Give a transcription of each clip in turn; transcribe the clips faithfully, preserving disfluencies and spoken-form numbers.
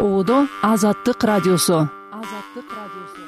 ободо Азаттык радиосу. Азаттык радиосу.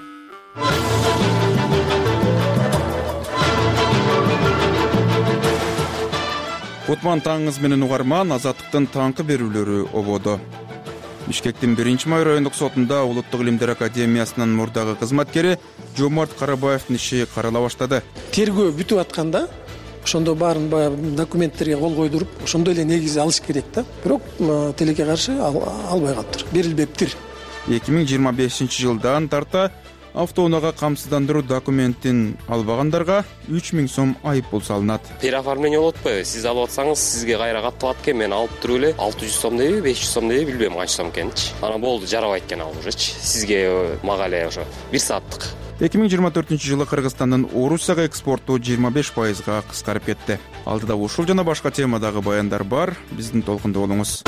Кутман таңыңыз менен угарман, Азаттыктын таңкы берүүлөрү ободо. Бишкектин биринчи май райондук сотунда Улуттук илимдер академиясынын мурдагы кызматкери Жомарт Карабаевдин иши карала баштады. Тергөө бүтүп атканда ошондо баарын баягы документтерге кол койдуруп, ошондо эле негизи алыш керек да. Бирок тилекке каршы албай калыптыр, берилбептир. эки миң жыйырма бешинчи жылдан тарта автоунаага камсыздандыруу документин албагандарга үч миң сом айып пул салынат. Переоформление болуп атпайбы? Сиз алып атсаңыз, сизге кайра катталат экен. Мен алып туруп эле алты жүз сом дейби, беш жүз сом дейби, билбейм канча сом экенинчи. Анан болду, жарабайт экен ал ужечи. Сизге мага эле ошо бир сааттык. эки миң жыйырма төртүнчү жылы Кыргызстандын Орусияга экспорту жыйырма беш пайызга кыскарып кетти. Алдыда ушул жана башка темадагы баяндар бар. Биздин толкунда болуңуз.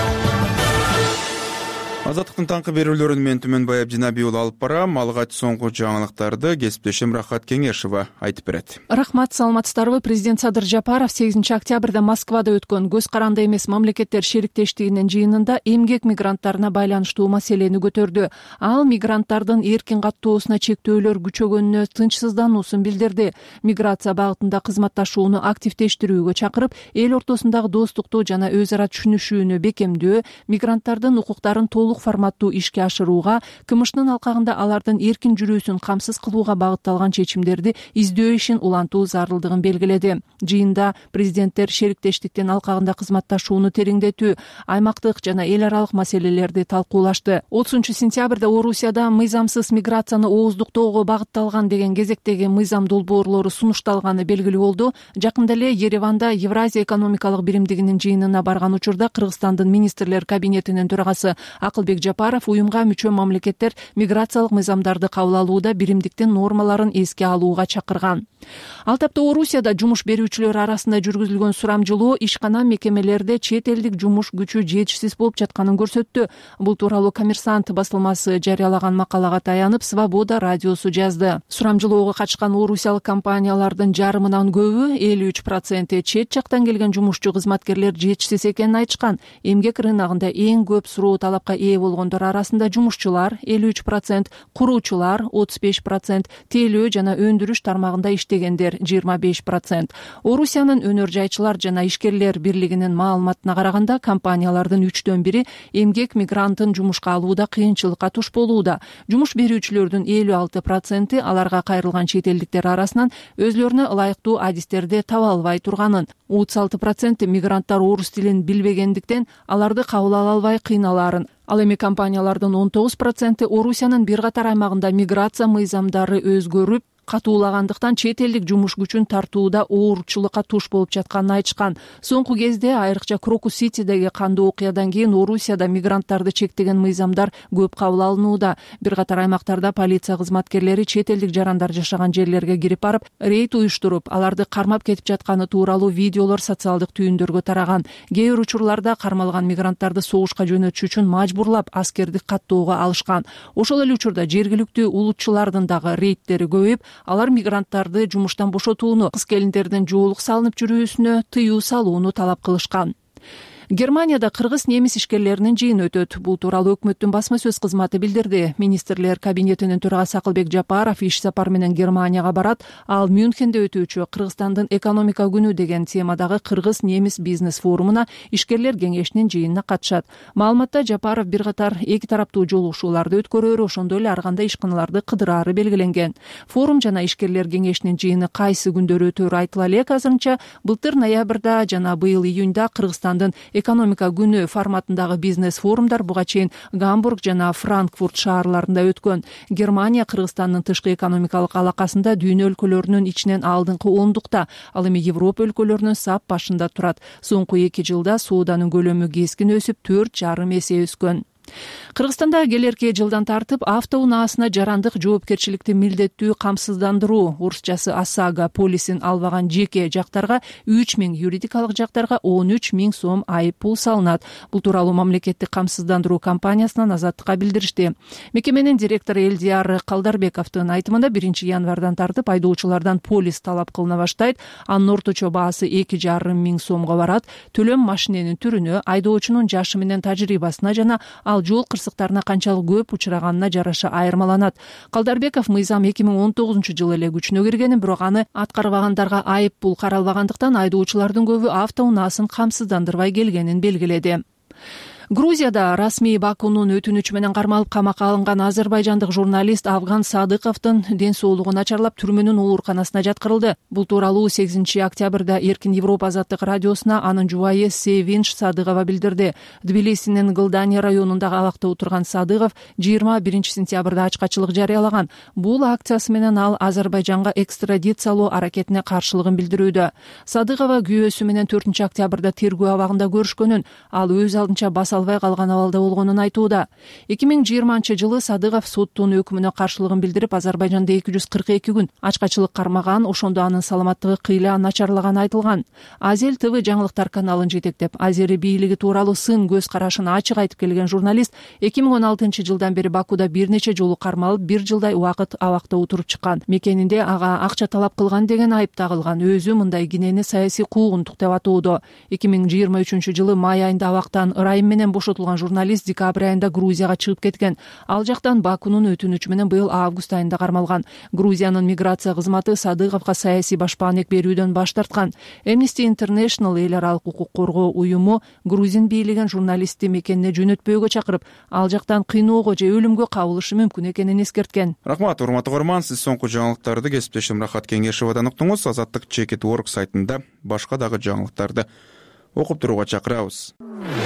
Азаттыктын таңкы берүүлөрүн мен Түмөнбай Абдинабий уулу алып барам. Алгач соңку жаңылыктарды кесиптешим Рахат Кеңешова айтып берет. Рахмат, саламатсыздарбы? Президент Садыр Жапаров сегизинчи октябрда Москвада өткөн көз каранды эмес мамлекеттер шериктештигинин жыйынында эмгек мигранттарына байланыштуу маселени көтөрдү. Ал мигранттардын эркин каттоосуна чектөөлөр күчөгөнүнө тынчсыздануусун билдирди. Миграция багытында кызматташууну активдештирүүгө чакырып, эл ортосундагы достукту жана өз ара түшүнүшүүнү бекемдөө, мигранттардын укуктарын толук форматтуу ишке ашырууга, кмшнын алкагында алардын эркин жүрүүсүн камсыз кылууга багытталган чечимдерди издөө ишин улантуу зарылдыгын белгиледи. Жыйында президенттер шериктештиктин алкагында кызматташууну тереңдетүү, аймактык жана эл аралык маселелерди талкуулашты. отузунчу сентябрда Орусияда мыйзамсыз миграцияны ооздуктоого багытталган деген кезектеги мыйзам долбоорлору сунушталганы белгилүү болду. Жакында эле Ереванда Евразия экономикалык биримдигинин жыйынына барган учурда Кыргызстандын министрлер кабинетинин төрагасы Акылбек Жапаров уюмга мүчө мамлекеттер миграциялык мыйзамдарды кабыл алууда биримдиктин нормаларын эске алууга чакырган. Ал тапта Орусияда жумуш берүүчүлөр арасында жүргүзүлгөн сурамжылоо ишкана мекемелерде чет элдик жумуш күчү жетишсиз болуп жатканын көрсөттү. Бул тууралуу Коммерсант басылмасы жарыялаган макалага таянып Свобода радиосу жазды. Сурамжылоого катышкан орусиялык компаниялардын жарымынан көбү, элүү үч проценти чет жактан келген жумушчу кызматкерлер жетишсиз экенин айтышкан. Эмгек рыногунда эң көп суроо талапка ээ болгондор арасында жумушчулар элүү үч процент, куруучулар отуз беш процент, тейлөө жана өндүрүш тармагында иштегендер жыйырма беш процент. Орусиянын өнөр жайчылар жана ишкерлер бирлигинин маалыматына караганда, компаниялардын үчтөн бири эмгек мигрантын жумушка алууда кыйынчылыкка туш болууда. Жумуш берүүчүлөрдүн элүү алты проценти аларга кайрылган чет элдиктер арасынан өзлөрүнө ылайыктуу адистерди таба албай турганын, отуз алты проценти мигранттар орус тилин билбегендиктен аларды кабыл ала албай кыйналарын. Ал эми компаниялардын он тогуз проценти Орусиянын бир катар аймагында миграция мыйзамдары өзгөрүп, катуулагандыктан чет элдик жумуш күчүн тартууда оорчулукка туш болуп жатканын айтышкан. Соңку кезде айрыкча Крокус-Ситидеги кандуу окуядан кийин Орусияда мигранттарды чектеген мыйзамдар көп кабыл алынууда. Бир катар аймактарда полиция кызматкерлери чет элдик жарандар жашаган жерлерге кирип барып, рейд уюштуруп, аларды кармап кетип жатканы тууралуу видеолор социалдык түйүндөргө тараган. Кээ бир учурларда кармалган мигранттарды согушка жөнөтүш үчүн мажбурлап аскердик каттоого алышкан. Ошол эле учурда жергиликтүү улутчулардын дагы рейдтери көбөйүп, алар мигранттарды жумуштан бошотууну, кыз келиндердин жоолук салынып жүрүүсүнө тыюу салууну талап кылышкан. Германияда кыргыз немис ишкерлеринин жыйыны өтөт. Бул тууралуу өкмөттүн басма сөз кызматы билдирди. Министрлер кабинетинин төрагасы Акылбек Жапаров иш сапар менен Германияга барат. Ал Мюнхенде өтүүчү Кыргызстандын экономика күнү деген темадагы кыргыз немис бизнес форумуна ишкерлер кеңешинин жыйынына катышат. Маалыматта Жапаров бир катар эки тараптуу жолугушууларды өткөрөөрү, ошондой эле ар кандай ишканаларды кыдыраары белгиленген. Форум жана ишкерлер кеңешинин жыйыны кайсы күндөрү өтөөрү айтыла элек. Азырынча былтыр ноябрда жана быйыл июнда Кыргызстандын экономика күнү форматындагы бизнес форумдар буга чейин Гамбург жана Франкфурт шаарларында өткөн. Германия Кыргызстандын тышкы экономикалык алакасында дүйнө өлкөлөрүнүн ичинен алдыңкы ондукта, ал эми Европа өлкөлөрүнүн сап башында турат. Соңку эки жылда сооданын көлөмү кескин өсүп, төрт жарым эсе өскөн. Кыргызстанда келерки жылдан тартып автоунаасына жарандык жоопкерчиликти милдеттүү камсыздандыруу, орусчасы ОСАГО полисин албаган жеке жактарга үч миң, юридикалык жактарга он үч миң сом айып пул салынат. Бул тууралуу мамлекеттик камсыздандыруу компаниясынан Азаттыкка билдиришти. Мекеменин директору Элдияр Калдарбековдун айтымында биринчи январдан тартып айдоочулардан полис талап кылына баштайт. Анын орточо баасы эки жарым миң сомго барат. Төлөм машиненин түрүнө, айдоочунун жашы менен тажрыйбасына жана ал жол кырсыктарына канчалык көп учураганына жараша айырмаланат. Калдарбеков мыйзам эки миң он тогузунчу жылы эле күчүнө киргенин, бирок аны аткарбагандарга айып пул каралбагандыктан айдоочулардын көбү автоунаасын камсыздандырбай келгенин белгиледи. Грузияда расмий Бакунун өтүнүчү менен кармалып камакка алынган азербайжандык журналист Афган Садыковдун ден соолугу начарлап түрмөнүн ооруканасына жаткырылды. Бул тууралуу сегизинчи октябрда Эркин Европа азаттык радиосуна анын жубайы Севинч Садыкова билдирди. Тбилисинин Гылдани районундагы абакта отурган Садыков жыйырма биринчи сентябрда ачкачылык жарыялаган. Бул акциясы менен ал Азербайжанга экстрадициялоо аракетине каршылыгын билдирүүдө. Садыкова күйөөсү менен төртүнчү октябрда тергөө абагында көрүшкөнүн, ал өз алдынча бас албай калган абалда болгонун айтууда. эки миң жыйырманчы жылы Садыков соттун өкүмүнө каршылыгын билдирип, Азербайжанда эки жүз кырк эки күн ачкачылык кармаган, ошондо анын саламаттыгы кыйла начарлаганы айтылган. Азел ТВ жаңылыктар каналын жетектеп, Азери бийлиги тууралуу сын көз карашын ачык айтып келген журналист эки миң он алтынчы жылдан бери Бакуда бир нече жолу кармалып, бир жылдай убакыт абакта отуруп чыккан. Мекенинде ага акча талап кылган деген айып тагылган. Өзү мындай кинени саясий куугунтук деп атоодо. эки миң жыйырма үчүнчү жылы май айында абактан ырайым менен бошотулган журналист декабрь айында Грузияга чыгып кеткен. Ал жактан Бакунун өтүнүчү менен быйыл август айында кармалган. Грузиянын миграция кызматы Садыковго саясий башпаанек берүүдөн баш тарткан. Amnesty International эл аралык укук коргоо уюму грузин бийлигин журналистти мекенине жөнөтпөөгө чакырып, ал жактан кыйноого же өлүмгө кабылышы мүмкүн экенин эскерткен. Рахмат, урматтуу көрөрман, сиз соңку жаңылыктарды кесиптешим Рахат Кеңешевадан уктуңуз. Азаттык чекит орг сайтында башка дагы жаңылыктарды окуп турууга чакырабыз.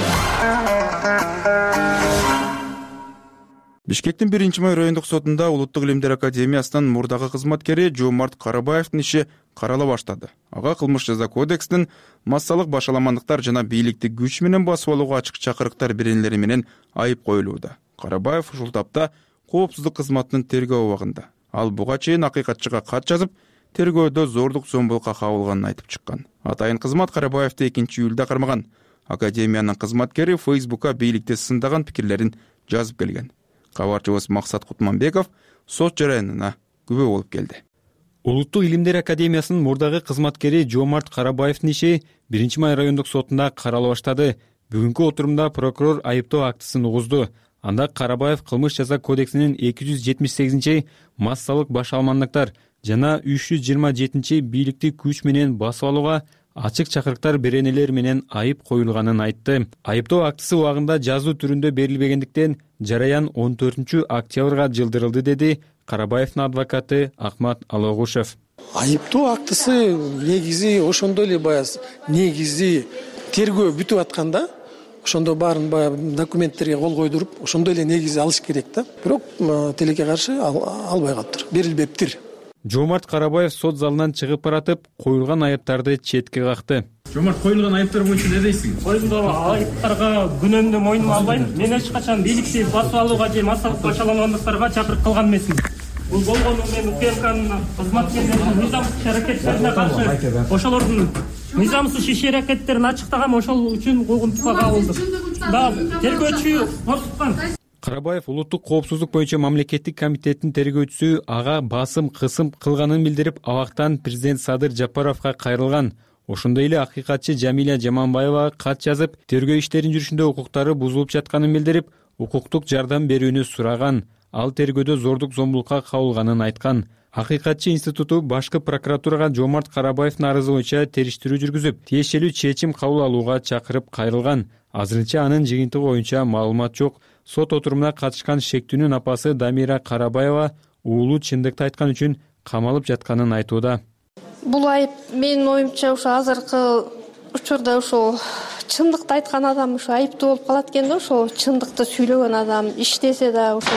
Бишкектин биринчи май райондук сотунда Улуттук илимдер академиясынын мурдагы кызматкери Жомарт Карабаевдин иши карала баштады. Ага кылмыш жаза кодексинин массалык башаламандыктар жана бийликти күч менен басып алууга ачык чакырыктар беренелери менен айып коюлууда. Карабаев ушул тапта коопсуздук кызматынын тергөө убагында. Ал буга чейин акыйкатчыга кат жазып, тергөөдө зордук зомбулукка кабылганын айтып чыккан. Атайын кызмат Карабаевди экинчи июлда кармаган. Академиянын кызматкери Фейсбукка бийликти сындаган пикирлерин жазып келген. Кабарчыбыз Максат Кутманбеков сот жараянына күбө болуп келди. Улуттук илимдер академиясынын мурдагы кызматкери Жомарт Карабаевдин иши биринчи май райондук сотунда карала баштады. Бүгүнкү отурумда прокурор айыптоо актысын угузду. Анда Карабаев кылмыш жаза кодексинин эки жүз жетимиш сегизинчи массалык башаламандыктар жана үч жүз жыйырма жетинчи бийликти күч менен басып алууга ачык чакырыктар беренелер менен айып коюлганын айтты. Айыптоо актысы убагында жазуу түрүндө берилбегендиктен жараян он төртүнчү октябрга жылдырылды, деди Карабаевдин адвокаты Ахмат Алогушев. Айыптоо актысы негизи ошондо эле баягы негизи тергөө бүтүп атканда, ошондо баарын баягы документтерге кол койдуруп, ошондо эле негизи алыш керек да. Бирок тилекке каршы албай калыптыр, берилбептир. Жомарт Карабаев сот залынан чыгып баратып, коюлган айыптарды четке какты. Жомарт, коюлган айыптар боюнча эмне дейсиң? Коюлган айыптарга күнөөмдү мойнума албайм. Мен эч качан бийликти басып алууга же массалык башаламандыктарга чакырып кылган эмесмин. Бул болгону мен УКМКнын кызматкерлеринин мыйзамсыз иш-аракеттерине каршы ошолордун мыйзамсыз иш-аракеттерин ачыктаган, ошол үчүн куугунтукка кабылдым. Да, тергөөчү тосуткан. Карабаев улуттук коопсуздук боюнча мамлекеттик комитеттин тергөөчүсү ага басым кысым кылганын билдирип, абактан президент Садыр Жапаровго кайрылган. Ошондой эле акыйкатчы Жамиля Жаманбаевага кат жазып, тергөө иштерин жүрүшүндө укуктары бузулуп жатканын билдирип, укуктук жардам берүүнү сураган. Ал тергөөдө зордук зомбулукка кабылганын айткан. Акыйкатчы институту башкы прокуратурага Жомарт Карабаевдин арызы боюнча териштирүү жүргүзүп, тиешелүү чечим кабыл алууга чакырып кайрылган. Азырынча анын жыйынтыгы боюнча маалымат жок. Сот отурумуна катышкан шектүүнүн апасы Дамира Карабаева уулу чындыкты айткан үчүн камалып жатканын айтууда. Бул айып менин оюмча ошо азыркы учурда ошо чындыкты айткан адам ошо айыптуу болуп калат экен да, ошо чындыкты сүйлөгөн адам иштесе да ошо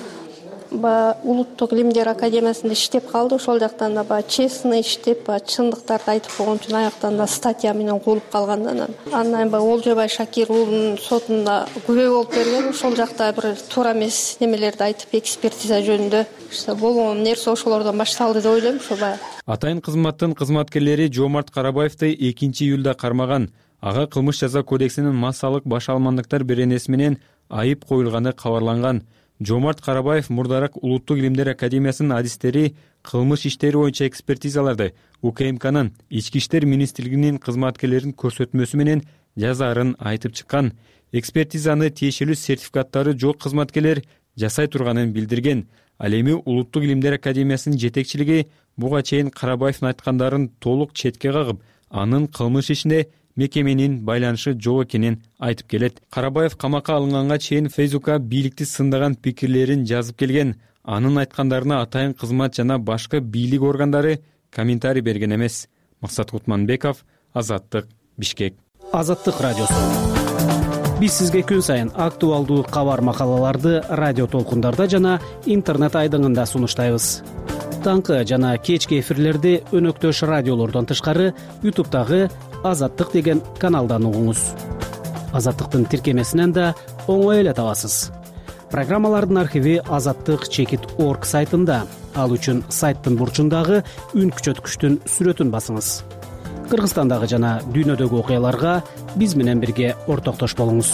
ба Улуттук илимдер академиясында иштеп калды, ошол жактан да ба честный иштеп, ба чындыктарды айтып койгон үчүн аяктан да статья менен куулуп калган да. Андан ба Олжобай Шакир уулунун сотунда күбө болуп берген, ошол жакта бир туура эмес немелерди айтып, экспертиза жөнүндө болгон нерсе ошолордон башталды деп ойлойм. Ошо баягы Атайын кызматтын кызматкерлери Жомарт Карабаевди экинчи июлда кармаган. Ага кылмыш жаза кодексинин массалык башаламандыктар беренеси менен айып коюлганы кабарланган. Жомарт Карабаев мурдараак Улуттук илимдер академиясынын адистери кылмыш иштери боюнча экспертизаларды УКМКнын Ички иштер министрлигинин кызматкерлеринин көрсөтмөсү менен жазаарын айтып чыккан. экспертизаны тиешелүү сертификаттары жок кызматкерлер жасай турганын билдирген. Ал эми Улуттук илимдер академиясынын жетекчилиги буга чейин Карабаевдин айткандарын толук четке кагып, анын кылмыш ишине мекеменин байланышы жок экенин айтып келет. Карабаев камакка алынганга чейин Фейзука бийликти сындаган пикирлерин жазып келген. Анын айткандарына атайын кызмат жана башка бийлик органдары комментарий берген эмес. Максат Кутманбеков, Азаттык, Бишкек. Азаттык радиосу. Биз сизге күн сайын актуалдуу кабар макалаларды радио толкундарда жана интернет айдыңында сунуштайбыз. Таңкы жана кечки эфирлерди өнөктөш радиолордон тышкары ютубтагы Азаттык деген каналдан угуңуз. Азаттыктын тиркемесинен да оңой эле табасыз. Программалардын архиви азаттык чекит точка орг сайтында. Ал үчүн сайттын бурчундагы үн күчөткүчтүн сүрөтүн басыңыз. Кыргызстандагы жана дүйнөдөгү окуяларга биз менен бирге ортоктош болуңуз.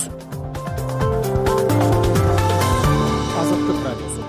Азаттык радиосу.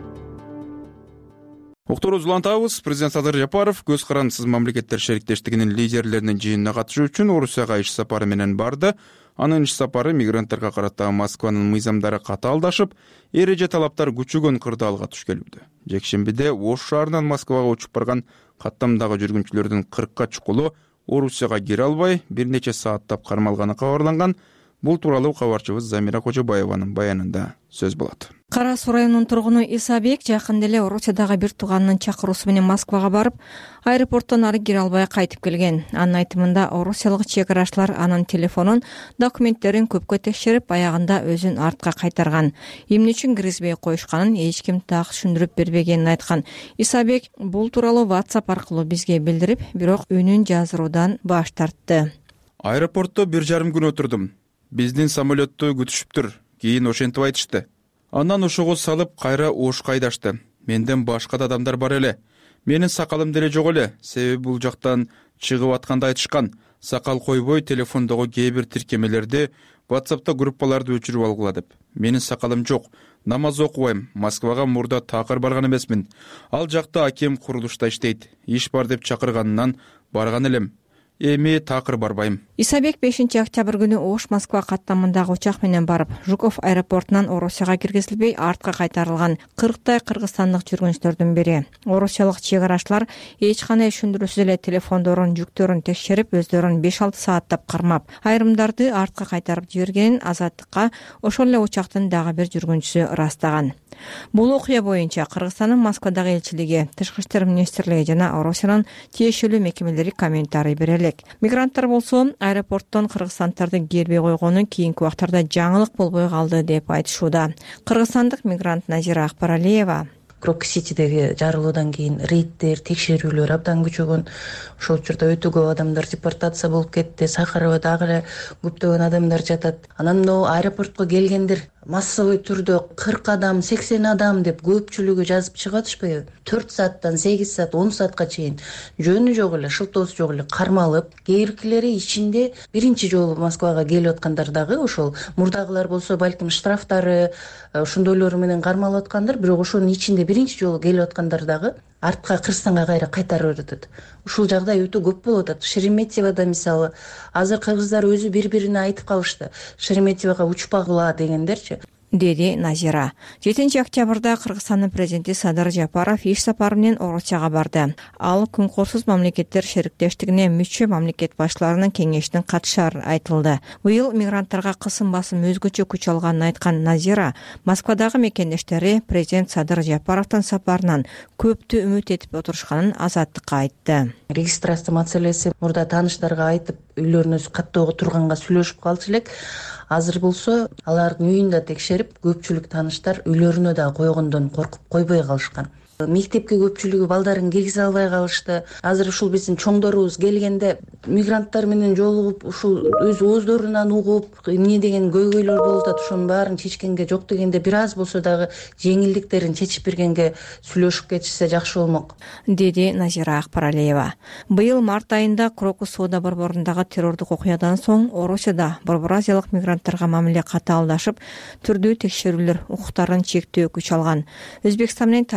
Уктуруу улантабыз. Президент Садыр Жапаров көз карандысыз мамлекеттер шериктештигинин лидерлеринин жыйынына катышуу үчүн Орусияга иш сапары менен барды. Анын иш сапары мигранттарга карата Москванын мыйзамдары катаалдашып, эреже талаптар күчөгөн кырдаалга туш келүүдө. Жекшембиде Ош шаарынан Москвага учуп барган каттамдагы жүргүнчүлөрдүн кыркка чукулу Орусияга кире албай, бир нече сааттап кармалганы кабарланган. Бул тууралуу кабарчыбыз Замира Кожобаеванын баянында сөз болот. Кара Суу районунун тургуну Исабек жакында эле Орусиядагы бир тууганынын чакыруусу менен Москвага барып, аэропорттон ары кире албай кайтып келген. Анын айтымында орусиялык чек арачылар анын телефонун, документтерин көпкө текшерип, аягында өзүн артка кайтарган. Эмне үчүн киргизбей коюшканын эч ким так түшүндүрүп бербегенин айткан. Исабек бул тууралуу WhatsApp аркылуу бизге билдирип, бирок үнүн жаздыруудан баш тартты. Аэропортто бир жарым күн отурдум. Биздин самолетту күтүшүптүр. Кийин ошентип айтышты. Андан ошого салып кайра Ошко айдашты. Менден башка да адамдар бар эле. Менин сакалым деле жок эле. Себеби бул жактан чыгып атканда айтышкан. Сакал койбой телефондогу кээ бир тиркемелерди, WhatsApp'та группаларды өчүрүп алгыла деп. Менин сакалым жок. Намаз окубайм. Москвага мурда такыр барган эмесмин. Ал жакта акем курулушта иштейт. Иш бар деп чакырганынан барган элем. Эми такыр барбайм. Исабек бешинчи октябрь күнү Ош Москва каттамындагы учак менен барып, Жуков аэропортунан Орусияга киргизилбей артка кайтарылган кырктай кыргызстандык жүргүнчүлөрдүн бири. Орусиялык чек арачылар эч кандай түшүндүрүүсүз эле телефондорун, жүктөрүн текшерип, өздөрүн беш алты сааттап кармап, айрымдарды артка кайтарып жибергенин Азаттыкка ошол эле учактын дагы бир жүргүнчүсү ырастаган. Бул окуя боюнча Кыргызстандын Москвадагы элчилиги, Тышкы иштер министрлиги жана Орусиянын тиешелүү мекемелери комментарий берели. Мигранттар болсо аэропорттон кыргызстанддарды келбей койгону кийинки убактарда жаңылык болбой калды деп айтышууда. Кыргызстандык мигрант Назира Акбаралиева. Крок-Ситидеги жарылуудан кийин рейдтер, текшерүүлөр абдан күчөгөн. Ошол учурда өтө көп адамдар депортация болуп кетти. Сахарова дагы эле көптөгөн адамдар жатат. Анан мына аэропортко келгендер массовый түрдө кырк адам, сексен адам деп көпчүлүгү жазып чыгып атышпайбы? төрт сааттан сегиз саат, он саатка чейин жөнү жок эле, шылтоосу жок эле кармалып, кээбиркилери ичинде биринчи жолу Москвага келип аткандар дагы ошол мурдагылар болсо балким штрафтары ошондойлору менен кармалып аткандар, бирок ошонун ичинде биринчи жолу келип аткандар дагы артка Кыргызстанга кайра кайтарып атат. Ушул жагдай өтө көп болуп атат. Шереметьевада мисалы азыр кыргыздар өзү бири-бирине айтып калышты. Шереметьевага учпагыла дегендерчи. Деди Назира. жетинчи октябрда Кыргызстандын президенти Садыр Жапаров иш сапары менен Орусияга барды. Ал Күнкорсуз мамлекеттер шериктештигине мүчө мамлекет башчыларынын кеңешинин катышары айтылды. Быйыл мигранттарга кысым басым өзгөчө күч алганын айткан Назира, Москвадагы мекендештери президент Садыр Жапаровдун сапарынан көптү үмүт этип отурушканын Азаттыкка айтты. Регистрация маселеси мурда тааныштарга айтып, үйлөрүнө каттоого турганга сүйлөшүп калчу элек. Азыр болсо алардын үйүн да текшерип, көпчүлүк тааныштар үйлөрүнө да койгондон коркуп койбой калышкан. Мектепке көпчүлүгү балдарын киргизе албай калышты. Азыр ушул биздин чоңдорубуз келгенде мигранттар менен жолугуп, ушул өз ооздорунан угуп, эмне деген көйгөйлөр болуп атат, ошонун баарын чечкенге жок дегенде бир аз болсо дагы жеңилдиктерин чечип бергенге сүйлөшүп кетишсе жакшы болмок, деди Назира Акбаралиева. Быйыл март айында Крокус соода борборундагы террордук окуядан соң Орусияда борбор азиялык мигранттарга мамиле катаалдашып, түрдүү текшерүүлөр, укуктарын чектөө күч алган. Өзбекстан менен Тажикстандын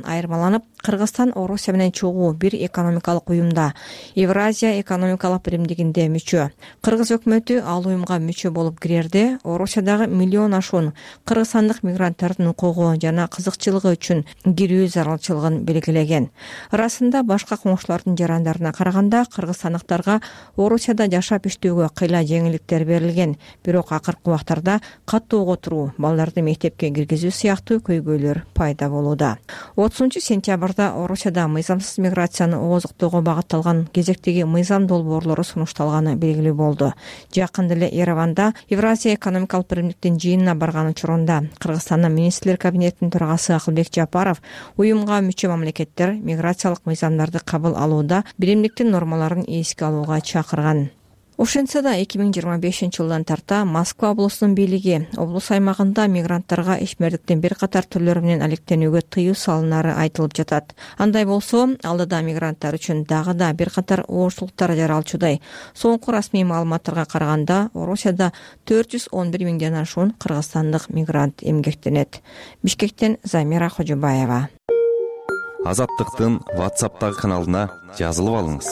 айырмаланып, Кыргызстан Орусия менен чогуу бир экономикалык уюмда, Евразия экономикалык биримдигинде мүчө. Кыргыз өкмөтү ал уюмга мүчө болуп кирерде Орусиядагы миллион ашуун кыргызстандык мигранттардын укугу жана кызыкчылыгы үчүн кирүү зарылчылыгын белгилеген. Расында башка коңшулардын жарандарына караганда кыргызстандыктарга Орусияда жашап иштөөгө кыйла жеңилдиктер берилген, бирок акыркы убактарда катуу отуруу, балдарды мектепке киргизүү сыяктуу көйгөйлөр пайда болууда. отузунчу сентябрда Орусияда мыйзамсыз миграцияны ооздуктоого багытталган кезектеги мыйзам долбоорлору сунушталганы белгилүү болду. Жакында эле Ереванда Евразия экономикалык биримдиктин жыйынына барган учурунда Кыргызстандын министрлер кабинетинин төрагасы Акылбек Жапаров уюмга мүчө мамлекеттер миграциялык мыйзамдарды кабыл алууда биримдиктин нормаларын эске алууга чакырган. Ошентсе да эки миң жыйырма бешинчи жылдан тарта Москва облусунун бийлиги облус аймагында мигранттарга ишмердиктин бир катар түрлөрү менен алектенүүгө тыюу салынары айтылып жатат. Андай болсо, алдыда мигранттар үчүн дагы да бир катар ооштулуктар жаралчудай. Соңку расмий маалыматтарга караганда, Орусияда төрт жүз он бир миңден ашуун кыргызстандык мигрант эмгектенет. Бишкектен Замира Хожубаева. Азаттыктын WhatsApp'тагы каналына жазылып алыңыз.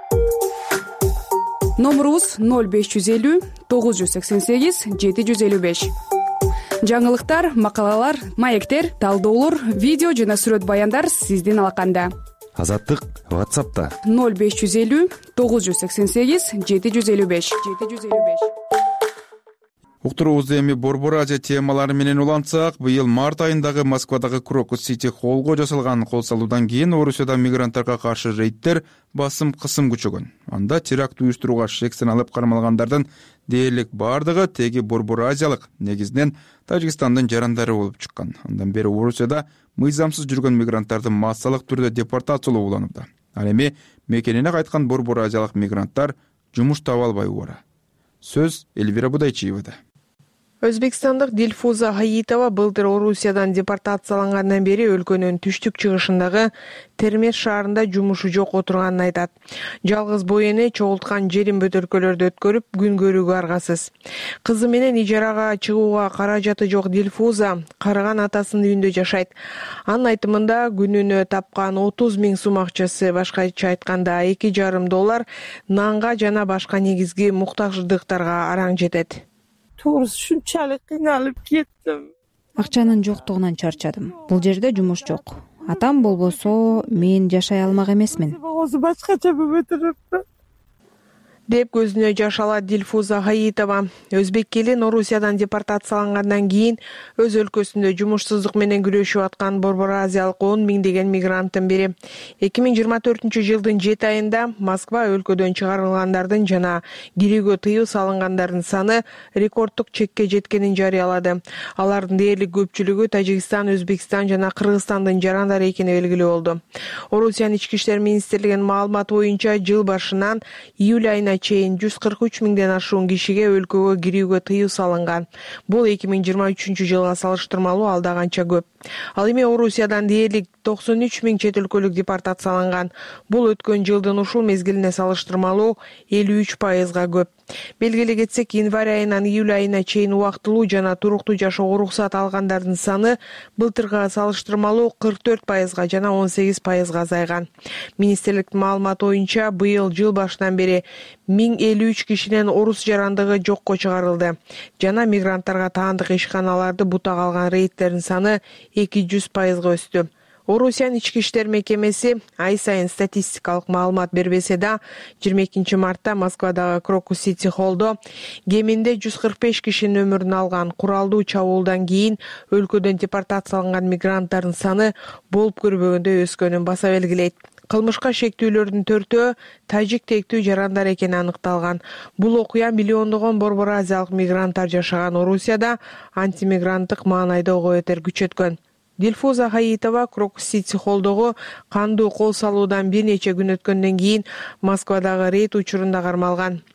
Номерубуз ноль беш жүз элүү тогуз жүз сексен сегиз жети жүз элүү беш. Жаңылыктар, макалалар, маектер, талдоолор, видео жана сүрөт баяндар сиздин алаканда. Азаттык WhatsApp'та ноль беш жүз элүү тогуз жүз сексен сегиз жети жүз элүү беш. Уктуруубузду эми Борбор Азия темалары менен улантсак, быйыл март айындагы Москвадагы Крокус Сити холлго жасалган кол салуудан кийин Орусияда мигранттарга каршы рейдтер басым кысым күчөгөн. Анда теракт уюштурууга шек саналып кармалгандардын дээрлик бардыгы теги Борбор Азиялык, негизинен Тажикстандын жарандары болуп чыккан. Андан бери Орусияда мыйзамсыз жүргөн мигранттарды массалык түрдө депортациялоо уланууда. Ал эми мекенине кайткан Борбор Азиялык мигранттар жумуш таба албай убара. Сөз Эльвира Будайчиевада. Өзбекстандык Дилфуза Хаитова былтыр Орусиядан депортациялангандан бери өлкөнүн түштүк чыгышындагы Термеш шаарында жумушу жок отурганын айтат. Жалгыз бой эне чогулткан жерин бөтөлкөлөрдө өткөрүп, күн көрүүгө аргасыз. Кызы менен ижарага чыгууга каражаты жок Дилфуза карыган атасынын үйүндө жашайт. Анын айтымында күнүнө тапкан отуз миң сум акчасы, башкача айтканда эки жарым доллар нанга жана башка негизги муктаждыктарга араң жетет. To'g'risi shunchalik qiynalib ketdim. Акчанын жоктугунан чарчадым. Бул жерде жумуш жок. Атам болбосо мен жашай алмак эмесмин. Өзү башкача болуп турупты. деп көзүнө жаш алат Дилфуза Хаитова. Өзбек келин Орусиядан депортациялангандан кийин өз өлкөсүндө жумушсуздук менен күрөшүп аткан Борбор Азиялык он миңдеген мигранттын бири. эки миң жыйырма төртүнчү жылдын жети айында Москва өлкөдөн чыгарылгандардын жана кирүүгө тыюу салынгандардын саны рекорддук чекке жеткенин жарыялады. Алардын дээрлик көпчүлүгү Тажикстан, Өзбекстан жана Кыргызстандын жарандары экени белгилүү болду. Орусиянын ички иштер министрлигинин маалыматы боюнча жыл башынан июль айына чейин жүз кырк үч миңден ашуун кишиге өлкөгө кирүүгө тыюу салынган. Бул эки миң жыйырма үчүнчү жылга салыштырмалуу алда канча көп. Ал эми Орусиядан дээрлик токсон үч миң чет өлкөлүк депортацияланган. Бул өткөн жылдын ушул мезгилине салыштырмалуу элүү үч пайызга көп. Белгилей кетсек, январь айынан июль айына чейин убактылуу жана туруктуу жашоого уруксат алгандардын саны былтырга салыштырмалуу кырк төрт пайызга жана он сегиз пайызга азайган. Министрликтин маалыматы боюнча быйыл жыл башынан бери миң элүү үч кишинин орус жарандыгы жокко чыгарылды жана мигранттарга таандык ишканаларды бутага алган рейдтердин саны эки жүз пайызга өстү. Орусиянын ички иштер мекемеси ай сайын статистикалык маалымат бербесе да, жыйырма экинчи мартта Москвадагы Крокус Сити холлдо кеминде жүз кырк беш кишинин өмүрүн алган куралдуу чабуулдан кийин өлкөдөн депортацияланган мигранттардын саны болуп көрбөгөндөй өскөнүн баса белгилейт. Кылмышка шектүүлөрдүн төртөө тажик тектүү жарандар экени аныкталган. Бул окуя миллиондогон борбор азиялык мигранттар жашаган Орусияда антимигранттык маанайда ого бетер күчөткөн. Дилфуза Хаитова Крокус Сити холлдогу кандуу кол салуудан бир нече күн өткөндөн кийин Москвадагы рейд учурунда кармалган.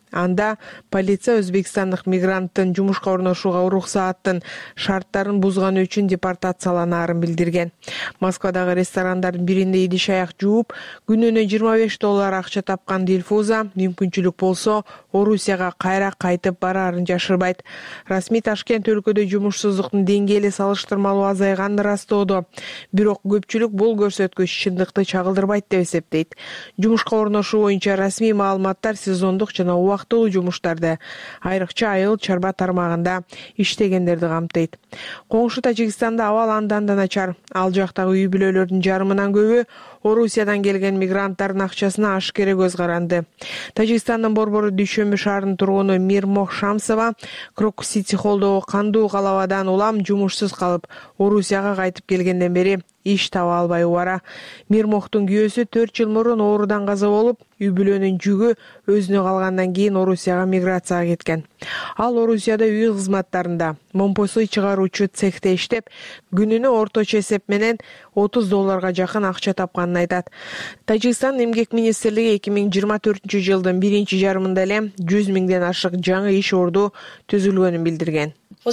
Анда полиция өзбекстандык мигранттын жумушка орношууга уруксааттын шарттарын бузганы үчүн депортацияланаарын билдирген. Москвадагы ресторандардын биринде идиш аяк жууп, күнүнө жыйырма беш доллар акча тапкан Дилфуза мүмкүнчүлүк болсо Орусияга кайра кайтып бараарын жашырбайт. Расмий Ташкент өлкөдө жумушсуздуктун деңгээли салыштырмалуу азайганын ырастоодо, бирок көпчүлүк бул көрсөткүч чындыкты чагылдырбайт деп эсептейт. Жумушка орношуу боюнча расмий маалыматтар сезондук жана убактылуу жумуштарды, айрыкча айыл чарба тармагында иштегендерди камтыйт. Коңшу Тажикстанда абал андан да начар. Ал жактагы үй бүлөлөрдүн жарымынан көбү Орусиядан келген мигранттардын акчасына ашкере көз каранды. Тажикстандын борбору Дүйшөмбү шаарынын тургуну Мирмох Шамсова Крокус Сити холдогу кандуу калабадан улам жумушсуз калып, Орусияга кайтып келгенден бери иш таба албай убара. Мирмохтун күйөөсү төрт жыл мурун оорудан каза болуп, үй бүлөнүн жүгү өзүнө калгандан кийин Орусияга миграцияга кеткен. Ал Орусияда үй кызматтарында момпосуй чыгаруучу цехте иштеп, күнүнө орточо эсеп менен отуз долларга жакын акча тапканын айтат. Тажикстан эмгек министрлиги эки миң жыйырма төртүнчү жылдын биринчи жарымында эле жүз миңден ашык жаңы иш орду түзүлгөнүн билдирген.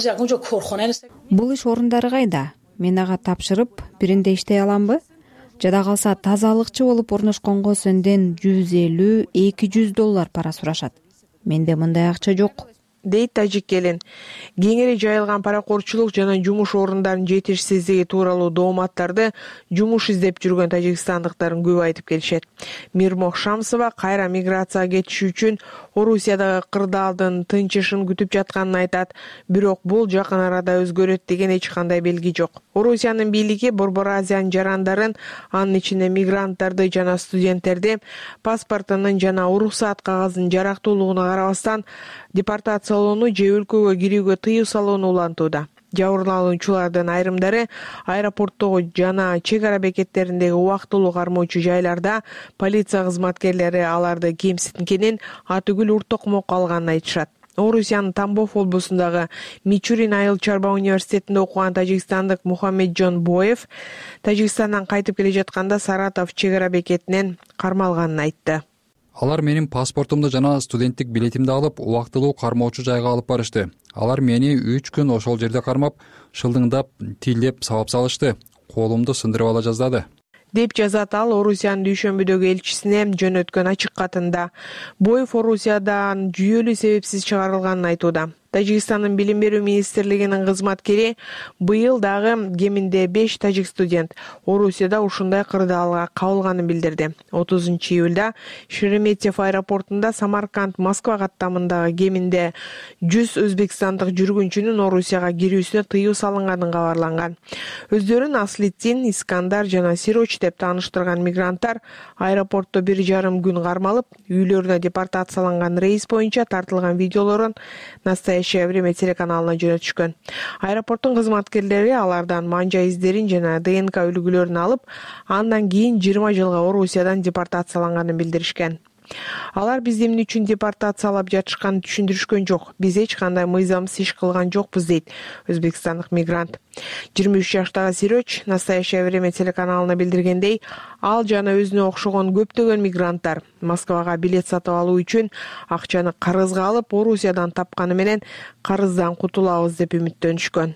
Бул иш орундары кайда? Мен ага тапшырып, биринде иштей аламбы? Жада калса тазалыкчы болуп орношконго сөндөн жүз элүү эки жүз доллар пара сурашат. Менде мындай акча жок, дейт тажик келин. Кеңири жайылган паракорчулук жана жумуш орундарынын жетишсиздиги тууралуу дооматтарды жумуш издеп жүргөн тажикстандыктардын көп айтып келишет. Мирмох Шамсова кайра миграцияга кетиш үчүн Орусиядагы кырдаалдын тынчышын күтүп жатканын айтат, бирок бул жакын арада өзгөрөт деген эч кандай белги жок. Орусиянын бийлиги Борбор Азиянын жарандарын, анын ичинде мигранттарды жана студенттерди паспортунун жана уруксаат кагазынын жарактуулугуна карабастан депортациялоону же өлкөгө кирүүгө тыюу салууну улантууда. Жабырлануучулардын айрымдары аэропорттогу жана чек ара бекеттериндеги убактылуу кармоочу жайларда полиция кызматкерлери аларды кемситкенин, атүгүл уртокмок алганын айтышат. Орусиянын Тамбов облусундагы Мичурин айыл чарба университетинде окуган тажикстандык Мухаммеджон Боев Тажикстандан кайтып келе жатканда Саратов чек ара бекетинен кармалганын айтты. Алар менин паспортумду жана студенттик билетимди алып, убактылуу кармоочу жайга алып барышты. Алар мени үч күн ошол жерде кармап, шылдыңдап, тилдеп сабап салышты. Колумду сындырып ала жаздады, деп жазат ал Орусиянын Дүйшөмбүдөгү элчисине жөнөткөн ачык катында. Боев Орусиядан жүйөлүү себепсиз чыгарылганын айтууда. Тажикстандын билим берүү министрлигинин кызматкери быйыл дагы кеминде беш тажик студент Орусияда ушундай кырдаалга кабылганын билдирди. отузунчу июлда Шереметьев аэропортунда Самарканд Москва каттамындагы кеминде жүз өзбекстандык жүргүнчүнүн Орусияга кирүүсүнө тыюу салынганын кабарланган. Өздөрүн Аслиддин, Искандар жана Сироч деп тааныштырган мигранттар аэропортто бир жарым күн кармалып, үйлөрүнө депортацияланган рейс боюнча тартылган видеолорун Настоящее время телеканалына жөнөтүшкөн. Аэропорттун кызматкерлери алардан манжа издерин жана ДНК үлгүлөрүн алып, андан кийин жыйырма жылга Орусиядан депортацияланганын билдиришкен. Алар бизди эмне үчүн депортациялап жатышканын түшүндүрүшкөн жок. Биз эч кандай мыйзамсыз иш кылган жокпуз, дейт өзбекстандык мигрант. жыйырма үч жаштагы Сироч Настоящее время телеканалына билдиргендей, ал жана өзүнө окшогон көптөгөн мигранттар Москвага билет сатып алуу үчүн акчаны карызга алып, Орусиядан тапканы менен карыздан кутулабыз деп үмүттөнүшкөн.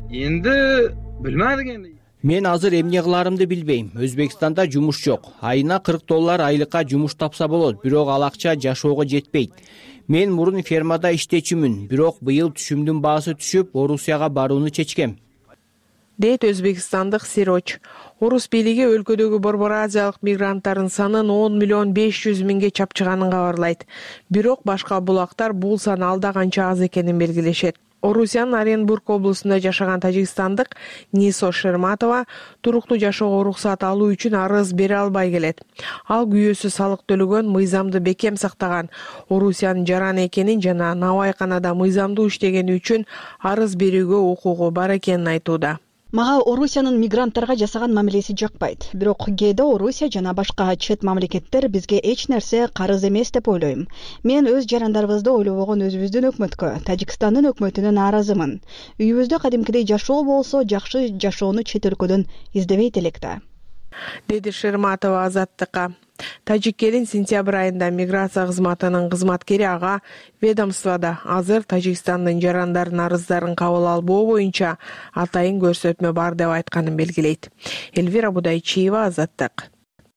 Энди билмедик энди. Мен азыр эмне кыларымды билбейм. Өзбекстанда жумуш жок. Айына кырк доллар айлыкка жумуш тапса болот, бирок ал акча жашоого жетпейт. Мен мурун фермада иштечүмүн, бирок быйыл түшүмдүн баасы түшүп, Орусияга барууну чечкем, дейт өзбекстандык Сироч. Орус бийлиги өлкөдөгү Борбор Азиялык мигранттардын санын он миллион беш жүз миңге чапчыганын кабарлайт. Бирок башка булактар бул сан алда канча аз экенин белгилешет. Орусиянын Оренбург облусунда жашаган тажикстандык Нисо Шерматова туруктуу жашоого уруксаат алуу үчүн арыз бере албай келет. Ал күйөөсү салык төлөгөн, мыйзамды бекем сактаган, Орусиянын жараны экенин жана Навайканада мыйзамдуу иштегени үчүн арыз берүүгө укугу бар экенин айтууда. Мага Орусиянын мигранттарга жасаган мамилеси жакпайт. Бирок кээде Орусия жана башка чет мамлекеттер бизге эч нерсе карыз эмес деп ойлойм. Мен өз жарандарыбызды ойлобогон өзүбүздүн өкмөткө, Тажикстандын өкмөтүнө нааразымын. Үйүбүздө кадимкидей жашоо болсо, жакшы жашоону чет өлкөдөн издебейт элек да. деди Шерматова Азаттыкка. Тажик элин сентябрь айында миграция кызматынын кызматкери ага ведомствода азыр Тажикстандын жарандардын арыздарын кабыл албоо боюнча атайын көрсөтмө бар деп айтканын белгилейт. Элвира Будайчиева, Азаттык.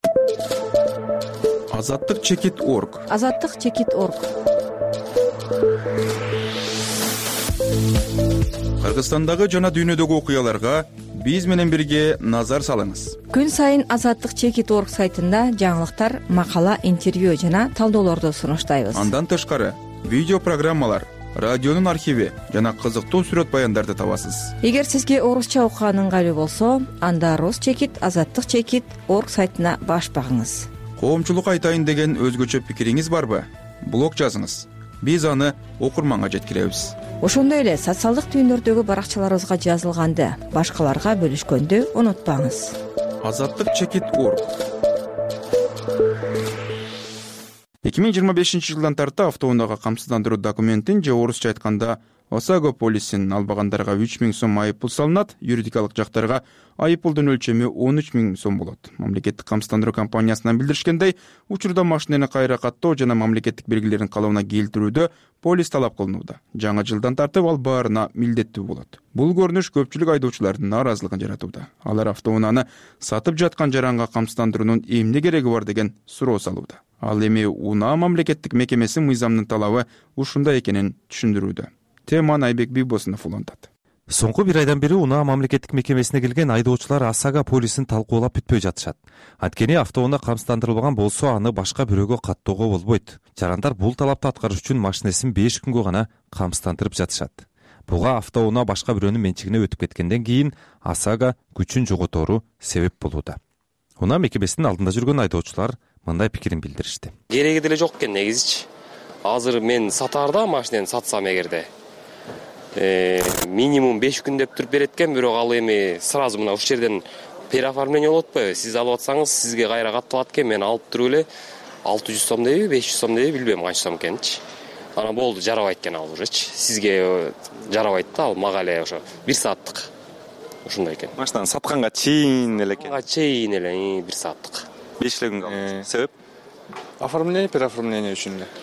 Азаттык чекит орг. Азаттык чекит орг. Кыргызстандагы жана дүйнөдөгү окуяларга биз менен бирге назар салыңыз. Күн сайын Азаттык чекит орг сайтында жаңылыктар, макала, интервью жана талдоолорду сунуштайбыз. Андан тышкары видео программалар, радионун архиви жана кызыктуу сүрөт баяндарды табасыз. Эгер сизге орусча окуган ыңгайлуу болсо, анда Рус чекит, Азаттык чекит орг сайтына баш багыңыз. Коомчулук айтайын деген өзгөчө пикириңиз барбы? Блог жазыңыз. Биз аны окурманга жеткиребиз. Ошондой эле социалдык түйүндөрдөгү баракчаларыбызга жазылганды башкаларга бөлүшкөндү унутпаңыз. Азаттык чекит орг. эки миң жыйырма бешинчи жылдан тарта автоунаага камсыздандыруу документин же орусча айтканда Осаго полисин албагандарга үч миң сом айыппул салынат, юридикалык жактарга айыппулдун өлчөмү он үч миң сом болот. Мамлекеттик камсыздандыруу компаниясынан билдиришкендей, учурда машинени кайра каттоо жана мамлекеттик белгилерин калыбына келтирүүдө полис талап кылынууда. Жаңы жылдан тартып ал баарына милдеттүү болот. Бул көрүнүш көпчүлүк айдоочулардын нааразылыгын жаратууда. Алар автоунааны сатып жаткан жаранга камсыздандыруунун эмне кереги бар деген суроо салууда. Ал эми унаа мамлекеттик мекемеси мыйзамынын талабы ушундай экенин түшүндүрүүдө. Теманы Айбек Бийбосунов улантат. Соңку бир айдан бери унаа мамлекеттик мекемесине келген айдоочулар Осаго полисин талкуулап бүтпөй жатышат. Анткени автоунаа камсыздандырылбаган болсо, аны башка бирөөгө каттоого болбойт. Жарандар бул талапты аткарыш үчүн машинесин беш күнгө гана камсыздандырып жатышат. Буга автоунаа башка бирөөнүн менчигине өтүп кеткенден кийин Осаго күчүн жоготору себеп болууда. Унаа мекемесинин алдында жүргөн айдоочулар мындай пикирин билдиришти. Кереги деле жок экен негизичи. Азыр мен сатаарда машинени сатсам эгерде минимум беш күн деп туруп берет экен, бирок ал эми сразу мына ушул жерден переоформление болот атпайбы? Сиз алып атсаңыз, сизге кайра катталат экен. Мен алып туруп эле алты жүз сом дейби, беш жүз сом дейби, билбейм канча сом экенинчи. Ана болду, жарабайт экен ал ужечи. Сизге жарабайт да, ал мага эле ошо бир сааттык. Ушундай экен. Машинаны сатканга чейин эле экен. Ага, чейин эле бир сааттык. беш эле күн калды. Себеп? Оформление, переоформление үчүн эле.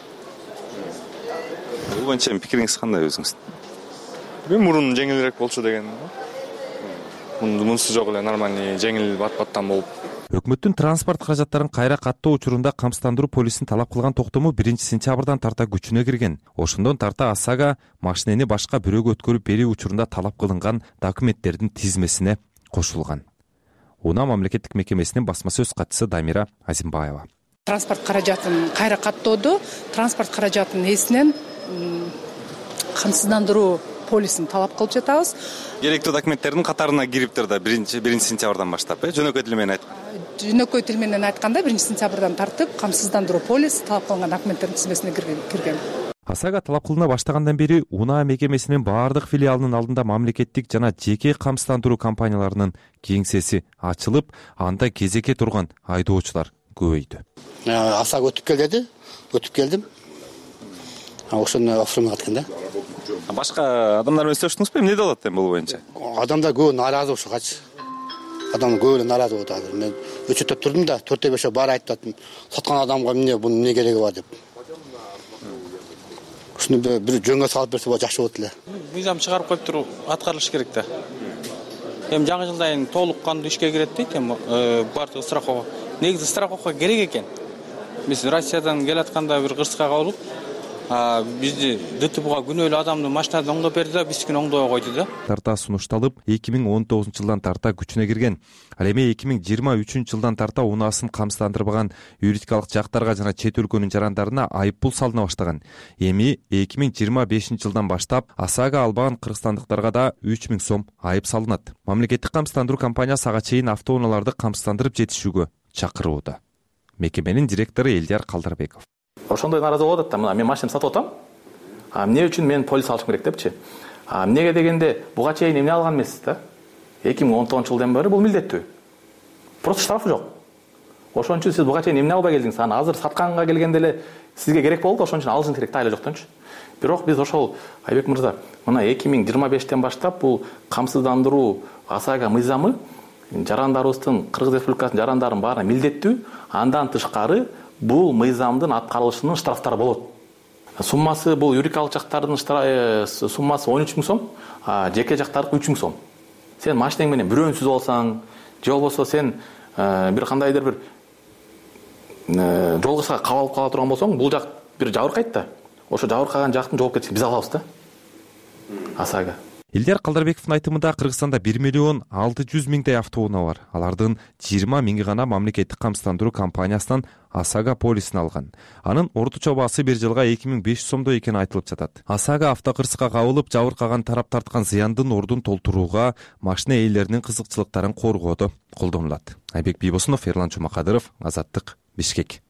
Бул боюнча пикириңиз кандай өзүңүз? Мен мурун жеңилирээк болчу деген. Мунусу жок эле, нормальный, жеңил бат-баттан болуп. Өкмөттүн транспорт каражаттарын кайра каттоо учурунда камсыздандыруу полисин талап кылган токтому биринчи сентябрдан тарта күчүнө кирген. Ошондон тарта Осаго машинени башка бирөөгө өткөрүп берүү учурунда талап кылынган документтердин тизмесине кошулган. Унаа мамлекеттик мекемесинин басма сөз катчысы Дамира Азимбаева. Транспорт каражатын кайра каттоодо транспорт каражатынын эсинен камсыздандыруу полисин талап кылып жатабыз. Керектүү документтердин катарына кириптир да биринчи сентябрдан баштап, э, жөнөкөй тил менен айтканда. Жөнөкөй тил менен айтканда биринчи сентябрдан тартып камсыздандыруу полис талап кылган документтердин тизмесине кирген. Осаго талап кылына баштагандан бери унаа мекемесинин баардык филиалынын алдында мамлекеттик жана жеке камсыздандыруу компанияларынын кеңсеси ачылып, анда кезекке турган айдоочулар көбөйдү. Осаго өтүп кел деди, өтүп келдим. Ошону оформлап аткан да. Башка адамдар менен сөйлөштүңүзбү? Эмне деп атат эми бул боюнча? Адамдар көп нааразы ушугачы. Адам көп эле нааразы болот азыр. Мен өчөтөп турдум да, төрт беш баары айтып аттым. Саткан адамга эмне, бунун эмне кереги бар деп. Ушуну бир жөнгө салып берсе болот, жакшы болот эле. Мыйзам чыгарып коюп туруп аткарылыш керек да. Эми жаңы жылдан толук кандуу ишке кирет дейт, эми баардыгы страховка. Негизи страховка керек экен. Биз Россиядан келатканда бир кырсыкка кабылып, бизди ДТПга күнөөлүү адамды машинадан оңдоп берди да, биздикин оңдой койду да. Тарта сунушталып, эки миң он тогузунчу жылдан тарта күчүнө кирген. Ал эми эки миң жыйырма үчүнчү жылдан тарта унаасын камсыздандырбаган юридикалык жактарга жана чет өлкөнүн жарандарына айыппул салына баштаган. Эми эки миң жыйырма бешинчи жылдан баштап Осаго албаган кыргызстандыктарга да үч миң сом айып салынат. Мамлекеттик камсыздандыруу компаниясы ага чейин автоунааларды камсыздандырып жетишүүгө чакырууда. Мекеменин директору Элдияр Калдарбеков. Ошондой нааразы болот да, мына мен машинамды сатып атам. А эмне үчүн мен полис алышым керек депчи. А эмнеге дегенде, буга чейин эмне алган эмессиз да? эки миң он тогузунчу жылдан бери бул милдеттүү. Просто штрафы жок. Ошон үчүн сиз буга чейин эмне албай келдиңиз? Аны азыр сатканга келгенде эле сизге керек болду, ошон үчүн алышыңыз керек да, айла жоктончу. Бирок биз ошол Айбек мырза, мына эки миң жыйырма бештен баштап бул камсыздандыруу Осаго мыйзамы жарандарыбыздын, Кыргыз Республикасынын жарандарын баарына милдеттүү. Андан тышкары бул мыйзамдын аткарылышынын штрафтары болот. Суммасы бул юридикалык жактардын суммасы он үч миң сом, а жеке жактардыкы үч миң сом. Сен машинең менен бирөөнсүз болсаң, же болбосо сен бир кандайдыр бир жолгушка кабалып кала турган болсоң, бул жак бир жабыркайт да. Ошо жабыркаган жактын жоопкерчилигин биз алабыз да. ОСАГО. Илдар Калдарбековдун айтымында Кыргызстанда бир миллион алты жүз миңдей автоунаа бар. Алардын жыйырма миңи гана мамлекеттик камсыздандыруу компаниясынан ОСАГО полисин алган. Анын орточо баасы бир жылга эки миң беш жүз сомдой экени айтылып жатат. ОСАГО автокырсыкка кабылып жабыркаган тарап тарткан зыяндын ордун толтурууга, машина ээлеринин кызыкчылыктарын коргоодо колдонулат. Айбек Бийбосунов, Эрлан Чумакадыров, Азаттык, Бишкек.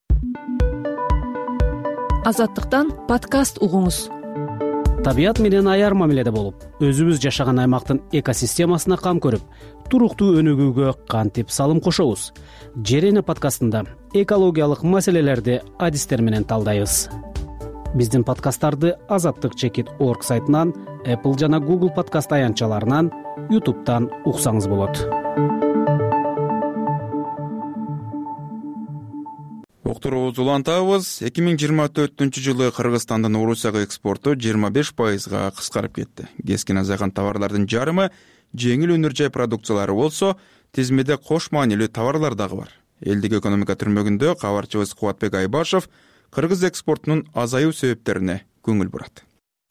Азаттыктан подкаст угуңуз. Табият менен аяр мамиледе болуп, өзүбүз жашаган аймактын экосистемасына кам көрүп, туруктуу өнүгүүгө кантип салым кошобуз? Жерене подкастында экологиялык маселелерди адистер менен талдайбыз. Биздин подкасттарды азаттык чекит точка орг сайтынан, Apple жана Google подкаст аянтчаларынан, YouTube'тан уксаңыз болот. Октурубузду улантабыз. эки миң жыйырма төртүнчү жылы Кыргызстандын Орусияга экспорту жыйырма беш пайызга кыскарып кетти. Кескен азайган товарлардын жарымы жеңил өнөр жай продукциялары болсо, тизмеде кош маанилүү товарлар дагы бар. Элдик экономика түрмөгүндө кабарчыбыз Кубатбек Айбашев кыргыз экспортунун азаюу себептерине көңүл бурат.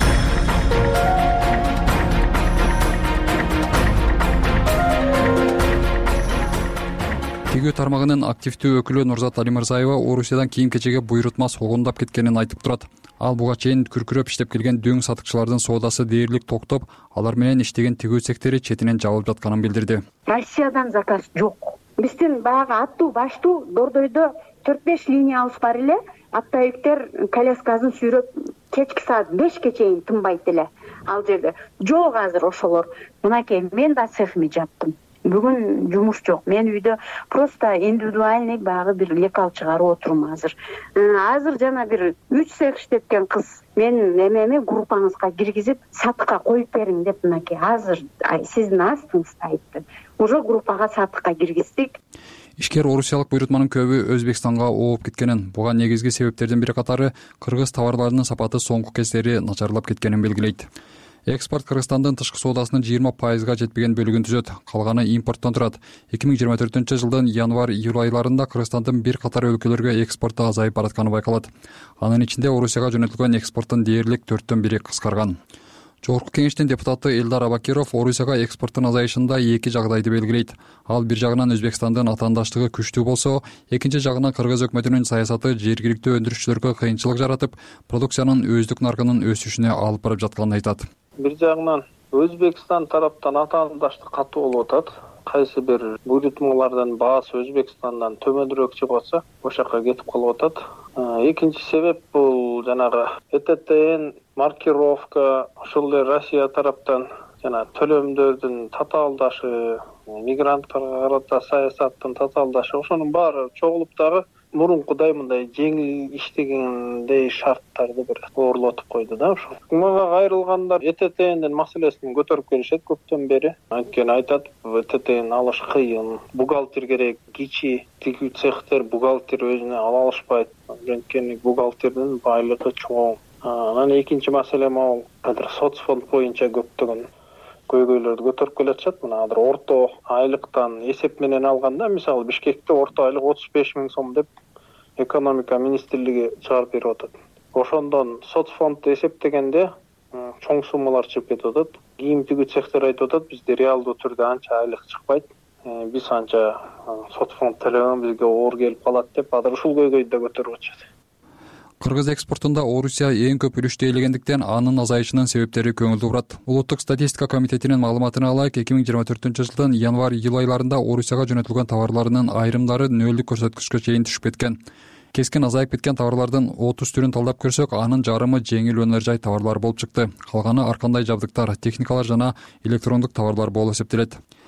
Тигүү тармагынын активдүү өкүлү Нурзат Алимырзаева Орусиядан кийим-кечеге буйрутма согундап кеткенин айтып турат. Ал буга чейин күркүрөп иштеп келген дөң сатыкчылардын соодасы дээрлик токтоп, алар менен иштеген тигүү сектори четинен жабылып жатканын билдирди. Россиядан заказ жок. Биздин баягы аттуу баштуу Дордойдо төрт беш линиябыз бар эле. Аттайыктер коляскасын сүйрөп кечки саат бешке чейин тынбайт эле. Ал жерде жок азыр ошолор. Мынакей мен да цехми жаптым. Бүгүн жумуш жок. Мен үйдө просто индивидуальный багы бир лекал чыгарып отурум азыр. Азыр жана бир үч цех иштеткен кыз мен эмеми группаңызга киргизип сатыкка коюп бериң деп мынакей азыр сиздин астыңызда айтты. Уже группага сатыкка киргиздик. Ишкер орусиялык буйрутманын көбү Өзбекстанга ооп кеткенин, буга негизги себептердин бири катары кыргыз товарларынын сапаты соңку кездери начарлап кеткенин белгилейт. Экспорт Кыргызстандын тышкы соодасынын жыйырма пайызга жетпеген бөлүгүн түзөт. Калганы импорттон турат. эки миң жыйырма төртүнчү жылдын январь-июль айларында Кыргызстандын бир катар өлкөлөргө экспорту азайып баратканы байкалат. Анын ичинде Орусияга жөнөтүлгөн экспорттун дээрлик төрттөн бири кыскарган. Жогорку кеңештин депутаты Элдар Абакиров Орусияга экспорттун азайышында эки жагдайды белгилейт. Ал бир жагынан Өзбекстандын атаандаштыгы күчтүү болсо, экинчи жагынан Кыргыз өкмөтүнүн саясаты жергиликтүү өндүрүшчүлөргө кыйынчылык жаратып, продукциянын өздүк наркынын өсүшүнө алып барып жатканын айтат. Бир жагынан Өзбекстан тараптан атаандаштык катуу болуп атат. Кайсы бир буйрутмалардын баасы Өзбекстандан төмөнүрөөк чыгып атса, ошол жака кетип калып атат. Экинчи себеп бул жанагы Э Т Т Н маркировка, ошол эле Россия тараптан жана төлөмдөрдүн татаалдашы, мигранттарга карата саясаттын татаалдашы, ошонун баары чогулуп дагы мурункудай мындай жеңил иштегендей шарттарды бир оорлотуп койду да ошо. Мага кайрылгандар Э Т Т Ндин маселесин көтөрүп келишет көптөн бери. Анткени айтат, Э Т Т Н алыш кыйын, бухгалтер керек, кичи тигүү цехтер бухгалтер өзүнө ала алышпайт. Анткени бухгалтердин байлыгы чоң. Анан экинчи маселе могу азыр соцфонд боюнча көптөгөн көйгөйлөрдү көтөрүп келатышат. Мына азыр орто айлыктан эсеп менен алганда, мисалы Бишкекте орто айлык отуз беш миң сом деп экономика министрлиги чыгарып берип атат. Ошондон соцфондду эсептегенде чоң суммалар чыгып кетип атат. Кийим тигүү цехтер айтып атат, бизде реалдуу түрдө анча айлык чыкпайт. Биз анча соцфонд төлөгөн бизге оор келип калат деп азыр ушул көйгөйдү да көтөрүп атышат. Кыргыз экспортунда Орусия эң көп үлүштү ээлегендиктен анын азайышынын себептери көңүлдүү турат. Улуттук статистика комитетинин маалыматына ылайык, эки миң жыйырма төртүнчү жылдын январь-июль айларында Орусияга жөнөтүлгөн товарларынын айрымдары нөлдүк көрсөткүчкө чейин түшүп кеткен. Кескен азайып кеткен товарлардын отуз түрүн талдап көрсөк, анын жарымы жеңил өнөр жай товарлар болуп чыкты. Калганы ар кандай жабдыктар, техникалар жана электрондук товарлар болуп эсептелет.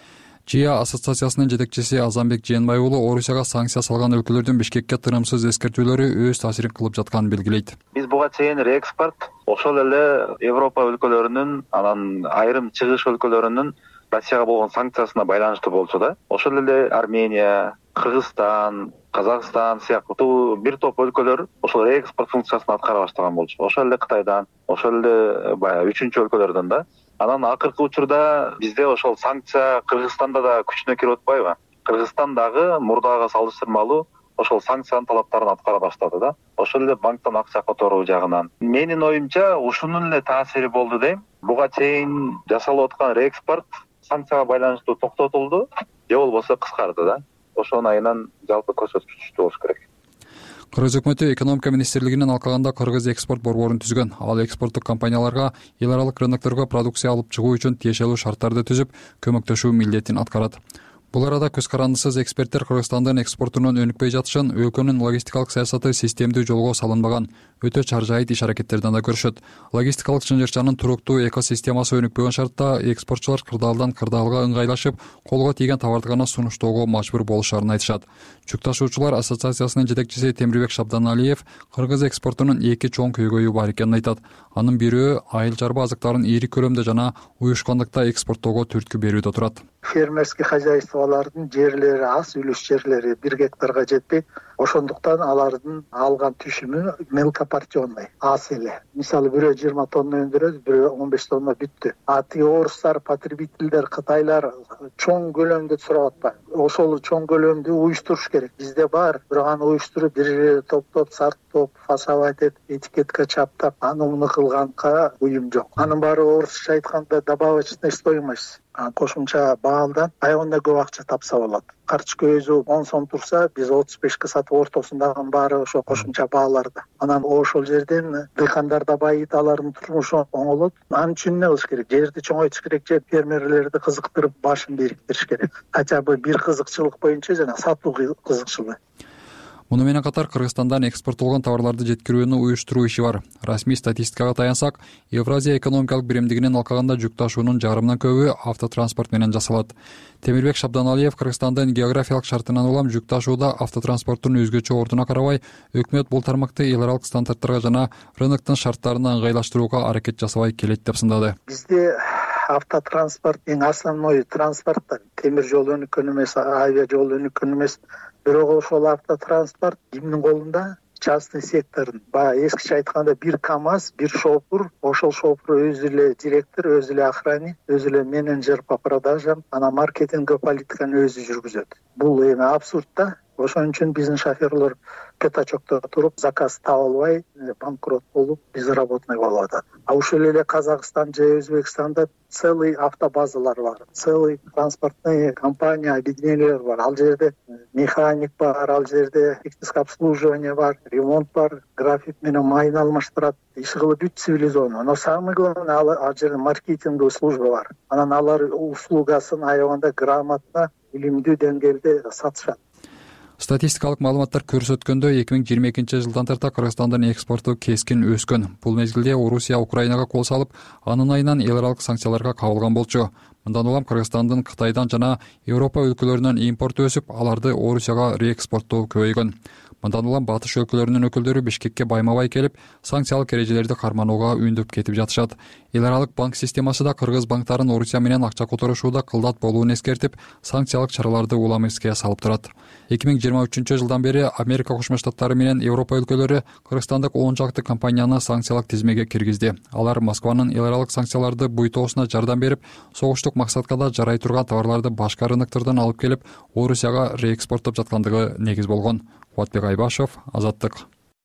жия ассоциациясынын жетекчиси азамбек жээнбай уулу Орусияга санкция салган өлкөлөрдүн Бишкекке тынымсыз эскертүүлөрү өз таасирин кылып жатканын белгилейт. Биз буга чейин реэкспорт ошол эле Европа өлкөлөрүнүн, анан айрым чыгыш өлкөлөрүнүн Россияга болгон санкциясына байланыштуу болчу да. Ошол эле Армения, Кыргызстан, Казакстан сыяктуу бир топ өлкөлөр ошол реэкспорт функциясын аткара баштаган болчу. Ошол эле Кытайдан, ошол эле баягы үчүнчү өлкөлөрдөн да. Анан акыркы учурда бизде ошол санкция Кыргызстанда да күчүнө кирип атпайбы? Кыргызстан дагы мурдага салыштырмалуу ошол санкциянын талаптарын аткара баштады да. Ошол эле банктан акча которуу жагынан. Менин оюмча ушунун эле таасири болду дейм. Буга чейин жасалып аткан реэкспорт санкцияга байланыштуу токтотулду, же болбосо кыскарды да. Ошонун айынан жалпы көрсөткүч түштүү болуш керек. Кыргыз өкмөтү экономика министрлигинин алкагында Кыргыз экспорт борборун түзгөн. Ал экспорттук компанияларга эл аралык рынокторго продукция алып чыгуу үчүн тиешелүү шарттарды түзүп, көмөктөшүү милдетин аткарат. Бул арада көз карандысыз эксперттер Кыргызстандын экспортунун өнүкпөй жатышын, өлкөнүн логистикалык саясаты системдүү жолго салынбаган, өтө чаржайыт иш аракеттерден да көрүшөт. Логистикалык чынжырчанын туруктуу экосистемасы өнүкпөгөн шартта экспортчулар кырдаалдан кырдаалга ыңгайлашып, колго тийген товарды гана сунуштоого мажбур болушарын айтышат. Жүк ташуучулар ассоциациясынын жетекчиси Темирбек Шабданалиев Кыргыз экспортунун эки чоң көйгөйү бар экенин айтат. Анын бирөө айыл чарба азыктарын ири көлөмдө жана уюшкандыкта экспорттоого түрткү берүүдө турат. Фермерский хозяйстволордун жерлери аз, үлүш жерлери бир гектарга жетпейт. Ошондуктан алардын алган түшүмү мелкопартионный аз эле. Мисалы бирөө жыйырма тонна өндүрөт, бирөө он беш тонна бүттү. А тиги орустар, потребительдер, кытайлар чоң көлөмдө сурап атпайбы? Ошол чоң көлөмдү уюштуруш керек. Бизде бар, бирок аны уюштуруп бир жерге топтоп, сарттоп, фасовать этип, этикетке чаптап, аны муну кылганга уюм жок. Анын баары орусча айтканда добавочная стоимость. Кошумча баалдан айгында көп акча тапса болот. Карточка өзү он сом турса, биз отуз бешке сатып ортосундагы баары ошо кошумча бааларда. Анан ошол жерден дыйкандар да байыйт, алардын турмушу оңолот. Анын үчүн эмне кылыш керек? Жерди чоңойтуш керек же фермерлерди кызыктырып башын бириктириш керек. Хотя бы бир кызыкчылык боюнча жана сатуу кызыкчылыгы. Муну менен катар Кыргызстандан экспорттолгон товарларды жеткирүүнү уюштуруу иши бар. Расмий статистикага таянсак, Евразия экономикалык биримдигинин алкагында жүк ташуунун жарымынан көбү автотранспорт менен жасалат. Темирбек Шабданалиев Кыргызстандын географиялык шартынан улам жүк ташууда автотранспорттун өзгөчө ордуна карабай, өкмөт бул тармакты эл аралык стандарттарга жана рыноктун шарттарына ыңгайлаштырууга аракет жасабай келет деп сындады. Бизде автотранспорт эң основной транспорт, темир жол өнүккөн эмес, авиа жол өнүккөн эмес. Бирок ошол автотранспорт кимдин колунда? Частный сектордун. Баягы эскиче айтканда бир КАМАЗ, бир шофур, ошол шофур өзү эле директор, өзү эле охранник, өзү эле менеджер по продажам, анан маркетинг политиканы өзү жүргүзөт. Бул эми абсурд да. Ошон үчүн биздин шоферлор пятачокто туруп, заказ таба албай, банкрот болуп, безработный болуп атат. А ушул эле Казакстан же Өзбекстанда целый автобазалар бар, целый транспортный компания, объединениялар бар. Ал жерде механик бар, ал жерде техническое обслуживание бар, ремонт бар, график менен майын алмаштырат. Иш кылып бүт цивилизованно. Но самое главное, ал жерде маркетинговый служба бар. Анан алар услугасын аябаганда грамотно, илимдүү деңгээлде сатышат. Статистикалык маалыматтар көрсөткөндөй, эки миң жыйырма экинчи жылдан тарта Кыргызстандын экспорту кескин өскөн. Бул мезгилде Орусия Украинага кол салып, анын айынан эл аралык санкцияларга кабылган болчу. Мындан улам Кыргызстандын Кытайдан жана Европа өлкөлөрүнөн импорту өсүп, аларды Орусияга реэкспорттоо көбөйгөн. Мындан улам батыш өлкөлөрүнүн өкүлдөрү Бишкекке байма-бай келип, санкциялык эрежелерди карманууга үндөп кетип жатышат. Эл аралык банк системасы да кыргыз банктарын Орусия менен акча которушууда кылдат болуун эскертип, санкциялык чараларды улам эске салып турат. эки миң жыйырма үчүнчү жылдан бери Америка Кошмо Штаттары менен Европа өлкөлөрү Кыргызстандык он чакты компанияны санкциялык тизмеге киргизди. Алар Москванын эл аралык санкцияларды буйтоосуна жардам берип, согуштук максатка да жарай турган товарларды башка рыноктордон алып келип, Орусияга реэкспорттоп жаткандыгы негиз болгон. Кубатбек Айбашев, Азаттык.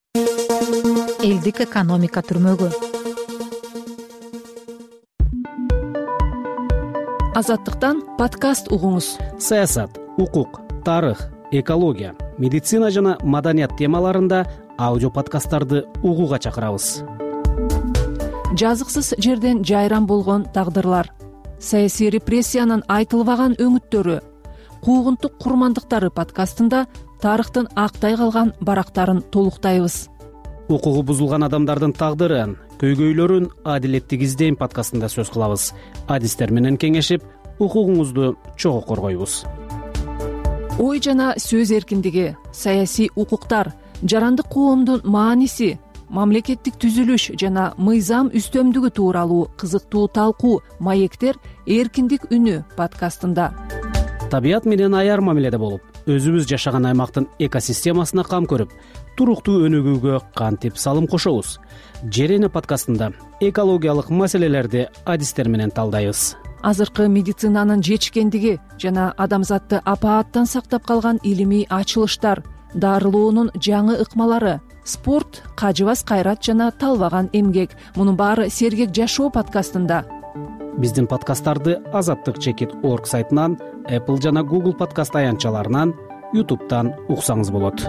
Элдик экономика түрмөгү. Азаттыктан подкаст угуңуз. Саясат, укук, тарых, экология, медицина жана маданият темаларында аудио подкасттарды угууга чакырабыз. Жазыксыз жерден жайран болгон тагдырлар, саясий репрессиянын айтылбаган өңүттөрү, куугунтук курмандыктары подкастында тарыхтын актай калган барактарын толуктайбыз. Укугу бузулган адамдардын тагдырын, көйгөйлөрүн адилеттик издейм подкастында сөз кылабыз. Адистер менен кеңешип, укугуңузду чогуу коргойбуз. Ой жана сөз эркиндиги, саясий укуктар, жарандык коомдун мааниси, мамлекеттик түзүлүш жана мыйзам үстөмдүгү тууралуу кызыктуу талкуу маектер эркиндик үнү подкастында. Табият менен аяр мамиледе болуп, өзүбүз жашаган аймактын экосистемасына кам көрүп, туруктуу өнүгүүгө кантип салым кошобуз? Жерене подкастында экологиялык маселелерди адистер менен талдайбыз. Азыркы медицинанын жетишкендиги жана адамзатты апааттан сактап калган илимий ачылыштар, дарылоонун жаңы ыкмалары, спорт, кажыбас кайрат жана талбаган эмгек. Мунун баары сергек жашоо подкастында. Биздин подкасттарды азаттык чекит орг сайтынан, Apple жана Google подкаст аянтчаларынан, YouTube'дан уксаңыз болот.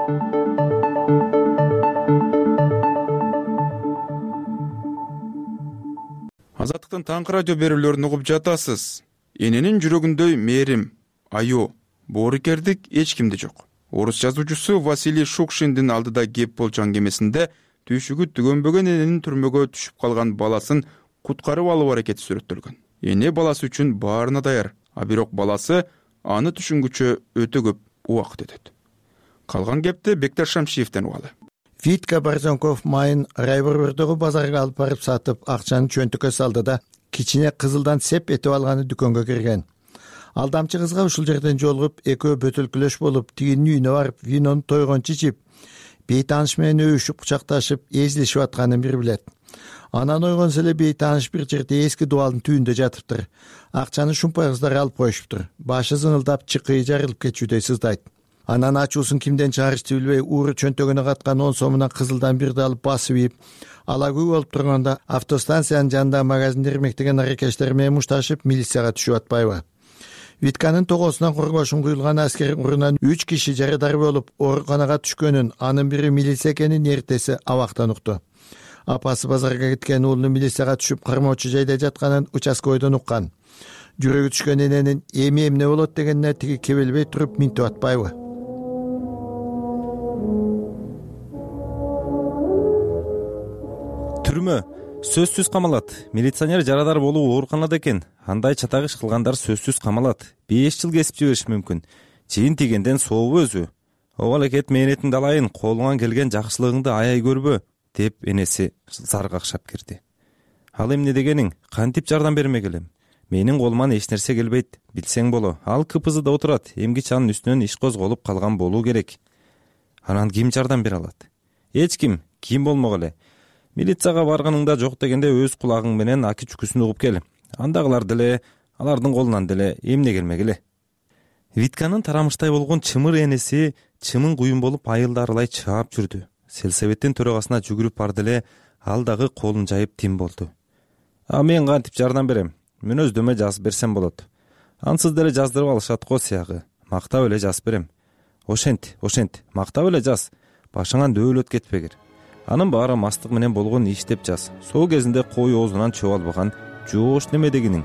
Азаттыктын таңкы радио берүүлөрүн угуп жатасыз. Эненин жүрөгүндөй мээрим, аю, боорукердик эч кимде жок. Орус жазуучусу Василий Шукшиндин алдыда кеп болчу аңгемесинде түйшүгү түгөнбөгөн эненин түрмөгө түшүп калган баласын куткарып алуу аракети сүрөттөлгөн. Эне баласы үчүн баарына даяр, а бирок баласы аны түшүнгүчө өтө көп убакыт өтөт. Калган кепти Бектер Шамшиевден угалы. Витка Борзенков майын Райборбордогу базарга алып барып сатып, акчаны чөнтөккө салды да кичине кызылдан сеп этип алганы дүкөнгө кирген. Алдамчы кызга ушул жерден жолугуп, экөө бөтөлкүлөш болуп, тигинин үйүнө барып, винону тойгончу ичип, бейтааныш менен өбүшүп, кучакташып, эзилишип атканын бир билет. Анан ойгонсо эле бейтааныш бир жерде эски дубалдын түбүндө жатыптыр. Акчаны шумпай кыздар алып коюшуптур. Башы зыңылдап, чыкыйы жарылып кетчүдөй сыздайт. Анан ачуусун кимден чыгарышты билбей, ууру чөнтөгүнө каткан он сомунан кызылдан бирди алып басып ийип, алагүй болуп турганда автостанциянын жанындагы магазинде ирмектеген аракештер менен мушташып, милицияга түшүп атпайбы? Витканын тогосунан коргошун куюлган аскер урунан үч киши жарадар болуп, ооруканага түшкөнүн, анын бири милиция экенин эртеси абактан укту. Апасы базарга кеткен уулунун милицияга түшүп кармоочу жайда жатканын участковойдон уккан. Жүрөгү түшкөн эненин эми эмне болот дегенине тиги кебелбей туруп минтип атпайбы? Түрмө сөзсүз камалат. Милиционер жарадар болуу ооруканада экен. Андай чатак иш кылгандар сөзсүз камалат. беш жыл кесип жибериши мүмкүн. Чийин тигенден сообу өзү. Обал экет мээнетиңди алайын, колуңан келген жакшылыгыңды аяй көрбө, деп энеси зар какшап кирди. Ал эмне дегениң? Кантип жардам бермек элем? Менин колуман эч нерсе келбейт, билсең боло. Ал КПЗда отурат, эмгич анын үстүнөн иш козголуп калган болуу керек. Анан ким жардам бере алат? Эч ким, ким болмок эле. Милицияга барганыңда жок дегенде өз кулагың менен аки чүкүсүн угуп кел. Андагылар деле, алардын колунан деле эмне келмек эле. Витканын тарамыштай болгон чымыр энеси чымын куюн болуп айылдарылай чаап жүрдү. Сельсоветтин төрагасына жүгүрүп барды эле, ал дагы колун жайып тим болду. А мен кантип жардам берем? Мүнөздөмө жазып берсем болот. Ансыз деле жаздырып алышат го сыягы. Мактап эле жазып берем. Ошент, ошент, мактап эле жаз. Башыңан дөөлөт кетпегир. Анын баары мастык менен болгон иш деп жаз. Соо кезинде кой оозунан чөп албаган жоош неме дегениң.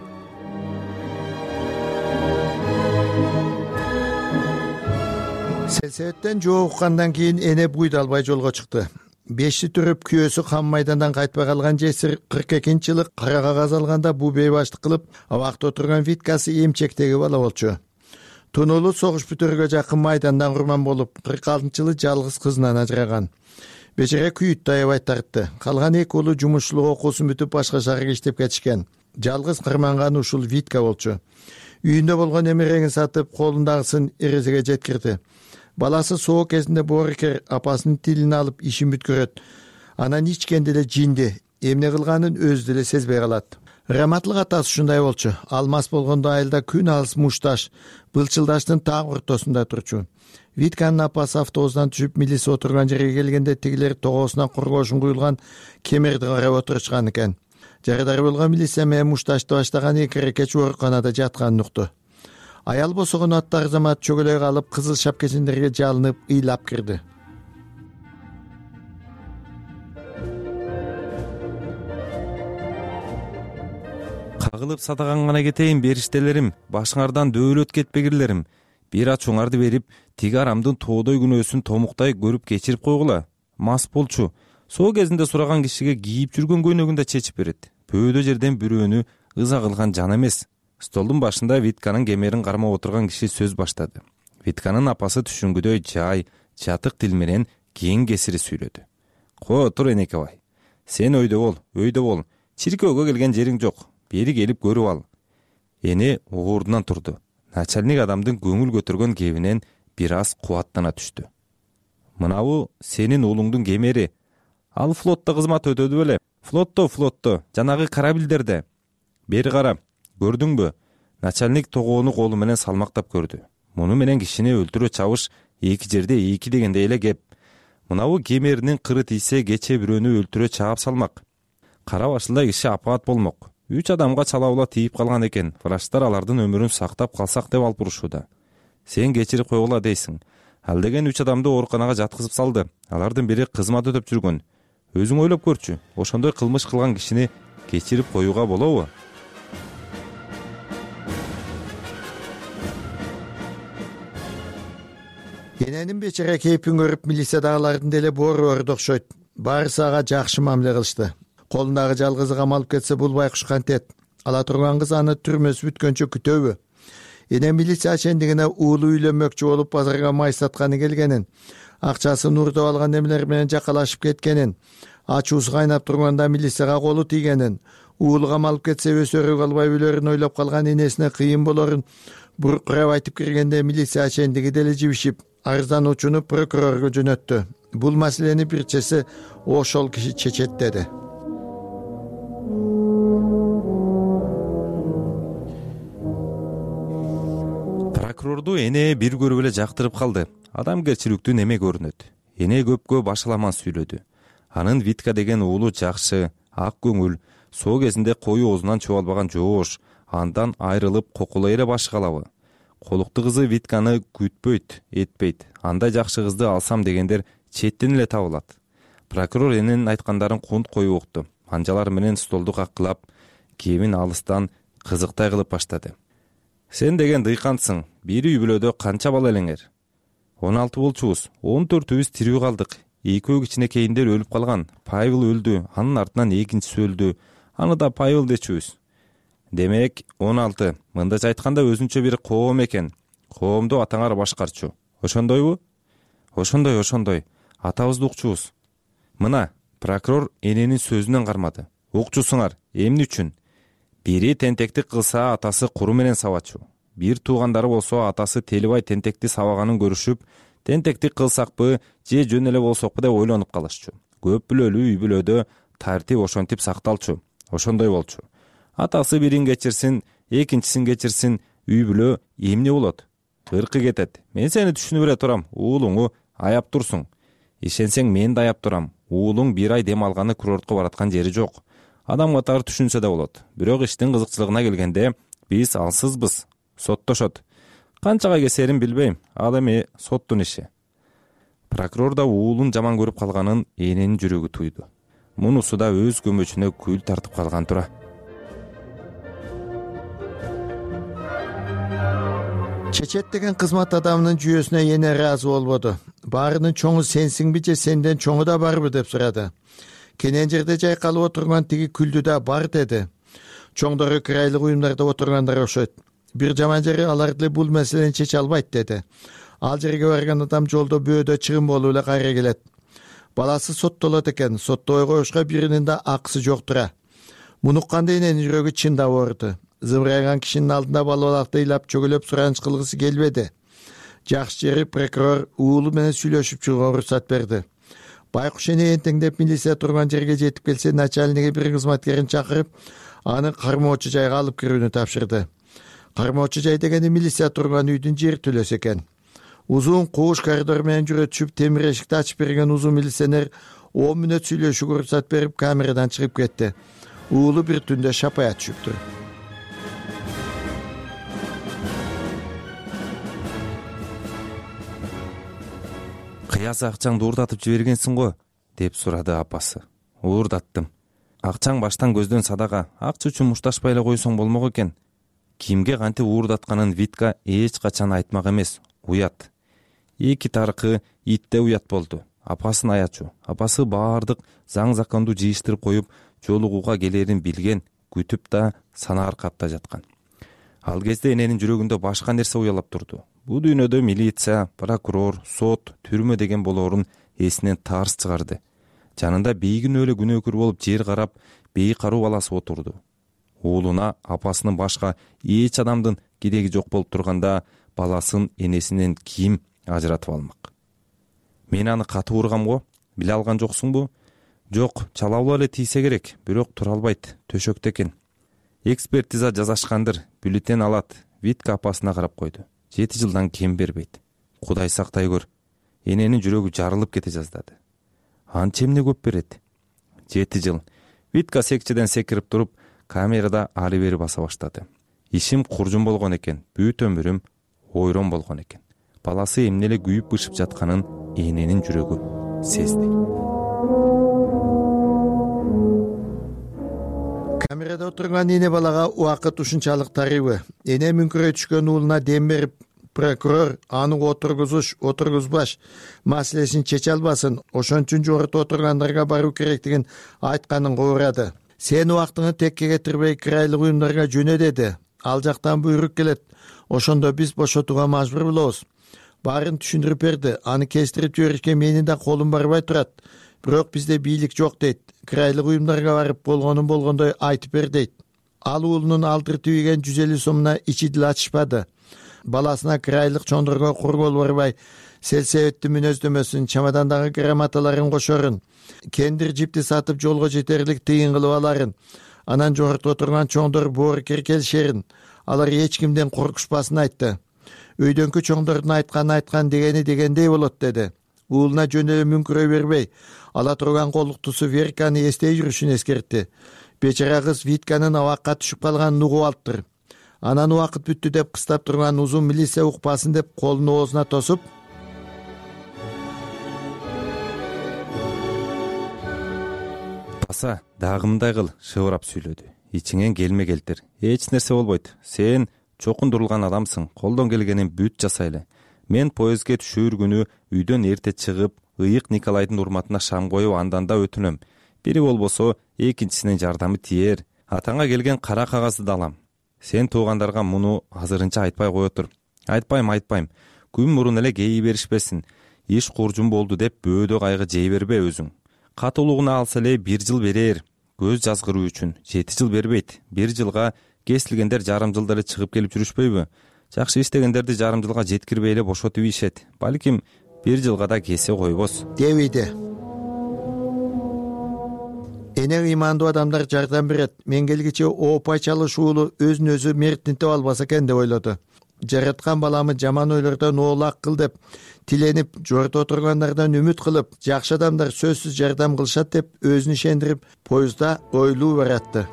Сельсоветтен жооп уккандан кийин эне буйду албай жолго чыкты. Бешти түрүп күйөөсү кам майдандан кайтпай калган жесир кырк экинчи жылы кара кагаз алганда бу бейбаштык кылып, абакта отурган Виткасы эмчектеги бала болчу. Тунулу согуш бүтөргө жакын майдандан курман болуп, кырк алтынчы жылы жалгыз кызынан ажыраган. Бечере күйүттү аябай тартты. Калган эки уулу жумушчулук окуусун бүтүп башка шаарга иштеп кетишкен. Жалгыз кырманган ушул Витка болчу. Үйүндө болгон эмереңин сатып, колундагысын эрезеге жеткирди. Баласы соо кезинде боорукер, апасынын тилин алып ишин бүткөрөт. Анан ичкенде эле жинди, эмне кылганын өзү деле сезбей калат. Раматлык атасы ушундай болчу. Алмаз болгондо айылда күн алыс мушташ, былчылдаштын таң ортосунда турчу. Витканын апасы автобустан түшүп милиция отурган жерге келгенде тигилер тогосунан коргошун куюлган кемерди карап отурушкан экен. Жарадар болгон милиция менен мушташты баштаган эки эркеч ооруканада жатканын укту. Аял босогон аттар замат чөгөлөй калып, кызыл шапкесиндерге жалынып, ыйлап кирди. Кагылып садаган гана кетейин бериштелерим, башыңардан дөөлөт кетпегирлерим. Бир ачууңарды берип, тиги арамдын тоодой күнөөсүн томуктай көрүп кечирип койгула. Мас болчу. Соо кезинде сураган кишиге кийип жүргөн көйнөгүн да чечип берет. Бөөдө жерден бирөөнү ыза кылган жан эмес. Столдун башында Витканын кемерин кармап отурган киши сөз баштады. Витканын апасы түшүнгүдөй жай, жатык тил менен кең кесири сүйлөдү. Ко тур энеке бай. Сен өйдө бол, өйдө бол. Чиркөөгө келген жериң жок. Бери келип көрүп ал. Эне ордунан турду. Начальник адамдын көңүл көтөргөн кебинен бир аз кубаттана түштү. Мынабу сенин уулуңдун кемери. Ал флотто кызмат өтөдү беле? Флотто, флотто, жанагы корабльдерде. Бери кара, көрдүңбү? Начальник тогоону колу менен салмактап көрдү. Муну менен кишини өлтүрө чабыш эки жерде эки дегендей эле кеп. Мынабу кемеринин кыры тийсе кече бирөөнү өлтүрө чаап салмак. Кара башылдай киши апаат болмок. Үч адамга чалаула тийип калган экен. Врачтар алардын өмүрүн сактап калсак деп алып урушууда. Сен кечирип койгула дейсиң. Ал деген үч адамды ооруканага жаткызып салды. Алардын бири кызмат өтөп жүргөн. Өзүң ойлоп көрчү. Ошондой кылмыш кылган кишини кечирип коюуга болобу? Эненин бечара кейпин көрүп милициядагылардын деле боору окшойт. Баарысы ага жакшы мамиле кылышты. Колундагы жалгызы камалып кетсе бул байкуш кантет. Ала турган кыз аны түрмөсү бүткөнчө күтөбү? Эне милиция чендигине уулу үйлөнмөкчү болуп базарга май сатканы келгенин, акчасын урдап алган немелер менен жакалашып кеткенин, ачуусу кайнап турганда милицияга колу тийгенин, уулу камалып кетсе өсөрү калбай өлөрүн ойлоп калган энесине кыйын болорун буркурап айтып киргенде милиция чендиги деле жибишип, арыздануучуну прокурорго жөнөттү. Бул маселени бир чеси ошол киши чечет деди. Прокурорду эне бир көрүп эле жактырып калды. Адамгерчиликтүү неме көрүнөт. Эне көпкө башаламан сүйлөдү. Анын Витка деген уулу жакшы, ак көңүл, соо кезинде кою оозунан чубалбаган жоош, андан айрылып кокулай эле башы калабы. Колуктуу кызы Витканы күтпөйт, этпейт. Андай жакшы кызды алсам дегендер четтен эле табылат. Прокурор эненин айткандарын кунт коюп укту. Анжалар менен столду каккылап, кебин алыстан кызыктай кылып баштады. Сен деген дыйкансың, бир үй бүлөдө канча бала элеңер? он алты болчубуз, он төртүбүз тирүү калдык. Экөө кичинекейиндер өлүп калган. Павел өлдү, анын артынан экинчиси өлдү. Аны да Павел дечүбүз. Демек, он алты. Мындайча айтканда өзүнчө бир коом экен. Коомду атаңар башкарчу. Ошондойбу? Ошондой, ошондой. Атабызды укчубуз. Мына, прокурор эненин сөзүнөн кармады. Укчусуңар, эмне үчүн? Бири тентектик кылса атасы куру менен сабачу. Бир туугандары болсо атасы Телибай тентекти сабаганын көрүшүп, тентектик кылсакпы, же жөн эле болсокпу деп ойлонуп калышчу. Көп бүлөлүү үй бүлөдө тартип ошентип сакталчу. Ошондой болчу. Атасы бирин кечирсин, экинчисин кечирсин, үй бүлө эмне болот? Ыркы кетет. Мен сени түшүнүп эле турам. Уулуңу аяп турсуң. Ишенсең мен да аяп турам. Уулуң бир ай дем алганы курортко бараткан жери жок. Адам катары түшүнсө да болот. Бирок иштин кызыкчылыгына келгенде биз алсызбыз. Соттошот. Канчага кесерин билбейм. Ал эми соттун иши. Прокурор да уулун жаман көрүп калганын эненин жүрөгү туйду. Мунусу да өз көмөчүнө күл тартып калган тура. Чечет деген кызмат адамынын жүйөсүнө эне ыраазы болбоду. Баарынын чоңу сенсиңби же сенден чоңу да барбы деп сурады. Кенен жерде жайкалып отурган тиги күлдү да бар деди. Чоңдору кырайлык уюмдарда отургандар окшойт. Бир жаман жери алар деле бул маселени чече албайт деди. Ал жерге барган адам жолдо бөөдө чыгым болуп эле кайра келет. Баласы соттолот экен, соттобой коюшка биринин да акысы жок тура. Муну укканда эненин жүрөгү чындап ооруду. Зымырайган кишинин алдында балбалакты ыйлап чөгөлөп сураныч кылгысы келбеди. Жакшы жери прокурор уулу менен сүйлөшүп чыгууга уруксат берди. Байкуш эне энтеңдеп милиция турган жерге жетип келсе, начальниги бир кызматкерин чакырып, аны кармоочу жайга алып кирүүнү тапшырды. Кармоочу жай дегени милиция турган үйдүн жер төлөсү экен. Узун кууш коридор менен жүрө түшүп, темир эшикти ачып берген узун милиционер он мүнөт сүйлөшүүгө уруксат берип, камерадан чыгып кетти. Уулу бир түндө шапая түшүптү. Кыяз акчаңды уурдатып жибергенсиң го, деп сурады апасы. Уурдаттым. Акчаң баштан көздөн садака, акча үчүн мушташпай эле койсоң болмок экен. Кимге кантип уурдатканын Витка эч качан айтмак эмес, уят. Эки таркы итте уят болду. Апасын аячу. Апасы баардык заң законду жыйыштырып коюп, жолугууга келерин билген, күтүп да санаар капта жаткан. ал кезде эненин жүрөгүндө башка нерсе уялап турду. Бул дүйнөдө милиция, прокурор, сот, түрмө деген болоорун эсинен тарс чыгарды. Жанында бейгин эле күнөөкөр болуп жер карап, бейкаруу баласы отурду. Уулуна апасынын башка эч адамдын кереги жок болуп турганда баласын энесинен ким ажыратып алмак? Мен аны катуу ургам го, биле алган жоксуңбу? Жок, чалаулуу эле тийсе керек, бирок тура албайт, төшөктө экен. Экспертиза жасашкандыр, бюллетень алат. Витка апасына карап койду. Жети жылдан кем бербейт. Кудай сактай көр. Эненин жүрөгү жарылып кете жаздады. Анча эмне көп берет? Жети жыл. Витка секчеден секирип туруп, камерада ары бери баса баштады. Ишим куржун болгон экен, бүт өмүрүм ойрон болгон экен. Баласы эмне эле күйүп бышып жатканын эненин жүрөгү сезди. Камерада отурган эне балага убакыт ушунчалык тарыйбы? Эне мүңкүрөй түшкөн уулуна дем берип, прокурор аны отургузуш, отургузбаш маселесин чече албасын, ошон үчүн жогоруда отургандарга баруу керектигин айтканын куурады. Сен убактыңы текке кетирбей кырайлык уюмдарга жөнө деди. Ал жактан буйрук келет. Ошондо биз бошотууга мажбур болобуз. Баарын түшүндүрүп берди. Аны кестирип жиберишке менин да колум барбай турат. Бирок бизде бийлик жок дейт. Кырайлык уюмдарга барып болгонун болгондой айтып бер дейт. Ал уулунун алдыр тийген жүз элүү сомуна ичи дил ачышпады. Баласына кырайлык чондурго кургол барбай, селсебеттин мүнөздөмөсүн, чамадандагы грамоталарын кошорун, кендир жипти сатып жолго жетерлик тыйын кылып аларын, анан жогоруда отурган чоңдор боорукер келишерин, алар эч кимден коркушпасын айтты. Өйдөнкү чоңдордун айтканы айткан дегени дегендей болот деди. Уулуна жөн эле мүңкүрөй бербей, ала турган колуктусу Верканы эстей жүрүшүн эскертти. Бечара кыз Витканын абакка түшүп калганын угуп алыптыр. Анан убакыт бүттү деп кыстап турган узун милиция укпасын деп колун оозуна тосуп, баса дагы мындай кыл, шыбырап сүйлөдү. Ичиңен келме келтир. Эч нерсе болбойт. Сен чокундурулган адамсың. Колдон келгенин бүт жасайлы. Мен поездге түшүүр күнү үйдөн эрте чыгып, ыйык Николайдын урматына шам коюп, андан да өтүнөм. Бири болбосо экинчисинин жардамы тиер. Атаңа келген кара кагазды да алам. Сен туугандарга муну азырынча айтпай кое тур. Айтпайм, айтпайм. Күн мурун эле кейи беришпесин. Иш куржун болду деп бөөдө кайгы жей бербе өзүң. Катуулугуна алса эле бир жыл берер. Көз жазгыруу үчүн жети жыл бербейт. Бир жылга кесилгендер жарым жылда эле чыгып келип жүрүшпөйбү? Жакшы иштегендерди жарым жылга жеткирбей эле бошотуп ийишет. Балким бир жылга да кесе койбос. Дебейди. Эне ыймандуу адамдар жардам берет. Мен келгиче оопай чалыш уулу өзүн өзү мертинтип албаса экен деп ойлоду. Жараткан баламы жаман ойлордон оолак кыл деп тиленип, жордо отургандардан үмүт кылып, жакшы адамдар сөзсүз жардам кылышат деп өзүн ишендирип, поездда ойлуу баратты.